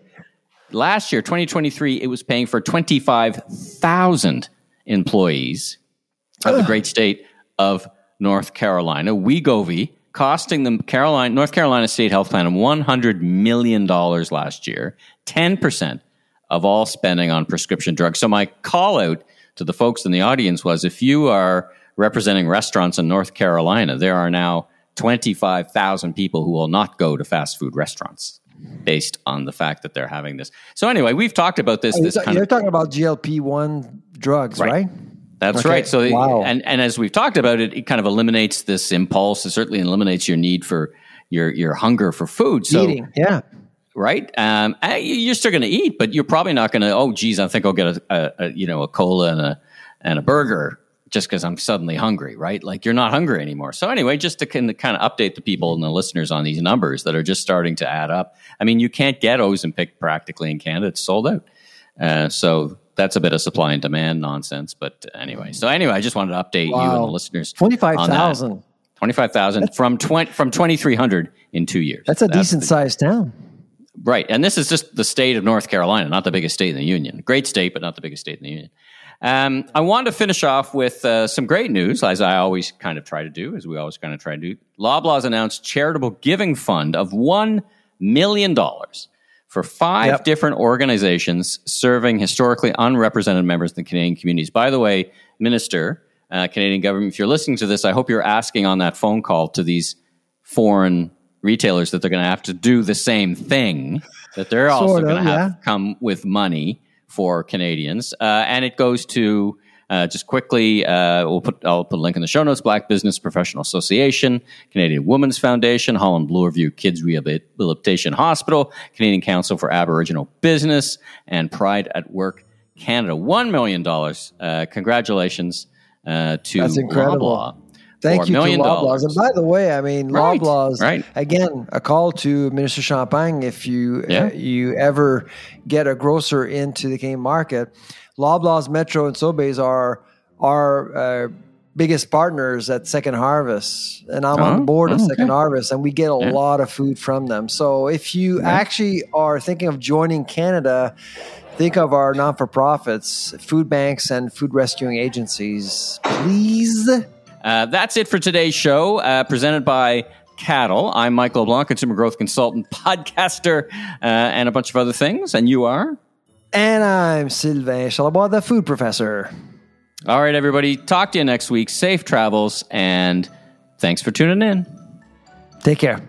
last year, twenty twenty-three, it was paying for twenty-five thousand employees of the great state of North Carolina, Wegovy, costing the Carolina, North Carolina State Health Plan one hundred million dollars last year, ten percent of all spending on prescription drugs. So my call out to the folks in the audience was, if you are representing restaurants in North Carolina, there are now twenty-five thousand people who will not go to fast food restaurants based on the fact that they're having this. So anyway, we've talked about this. Oh, this you're kind you're of, talking about G L P one drugs, right? right? That's okay. right. So, wow. and, and as we've talked about it, it kind of eliminates this impulse. It certainly eliminates your need for your, your hunger for food. So, eating, yeah. Right. Um, you're still going to eat, but you're probably not going to, oh, geez, I think I'll get a, a, a, you know, a cola and a, and a burger just because I'm suddenly hungry, right? Like you're not hungry anymore. So anyway, just to kind of, kind of update the people and the listeners on these numbers that are just starting to add up. I mean, you can't get Ozempic practically in Canada. It's sold out. Uh, so that's a bit of supply and demand nonsense. But anyway, so anyway, I just wanted to update wow. you and the listeners. twenty-five thousand. twenty-five thousand from twenty from twenty-three hundred in two years. That's a that's decent the, sized town. Right. And this is just the state of North Carolina, not the biggest state in the union. Great state, but not the biggest state in the union. Um, I wanted to finish off with uh, some great news, as I always kind of try to do, as we always kind of try to do. Loblaw's announced charitable giving fund of one million dollars for five yep. different organizations serving historically unrepresented members of the Canadian communities. By the way, Minister, uh, Canadian government, if you're listening to this, I hope you're asking on that phone call to these foreign retailers that they're going to have to do the same thing, that they're also sort of, going to have yeah. to come with money for Canadians. Uh, and it goes to, uh, just quickly, uh, we'll put, I'll put a link in the show notes, Black Business Professional Association, Canadian Women's Foundation, Holland Bloorview Kids Rehabilitation Hospital, Canadian Council for Aboriginal Business, and Pride at Work Canada. one million dollars. Uh, congratulations uh, to That's incredible. Loblaw. Thank you to Loblaws. And by the way, I mean, right, Loblaws, right. again, a call to Minister Champagne, if you yeah. uh, you ever get a grocer into the Canadian market, Loblaws, Metro, and Sobeys are our uh, biggest partners at Second Harvest. And I'm oh, on the board of oh, Second okay. Harvest, and we get a yeah. lot of food from them. So if you yeah. actually are thinking of joining Canada, think of our non-for-profits, food banks, and food rescuing agencies, please. Uh, that's it for today's show, uh, presented by Cattle. I'm Michael LeBlanc, consumer growth consultant, podcaster, uh, and a bunch of other things. And you are? And I'm Sylvain Charlebois, the food professor. All right, everybody. Talk to you next week. Safe travels, and thanks for tuning in. Take care.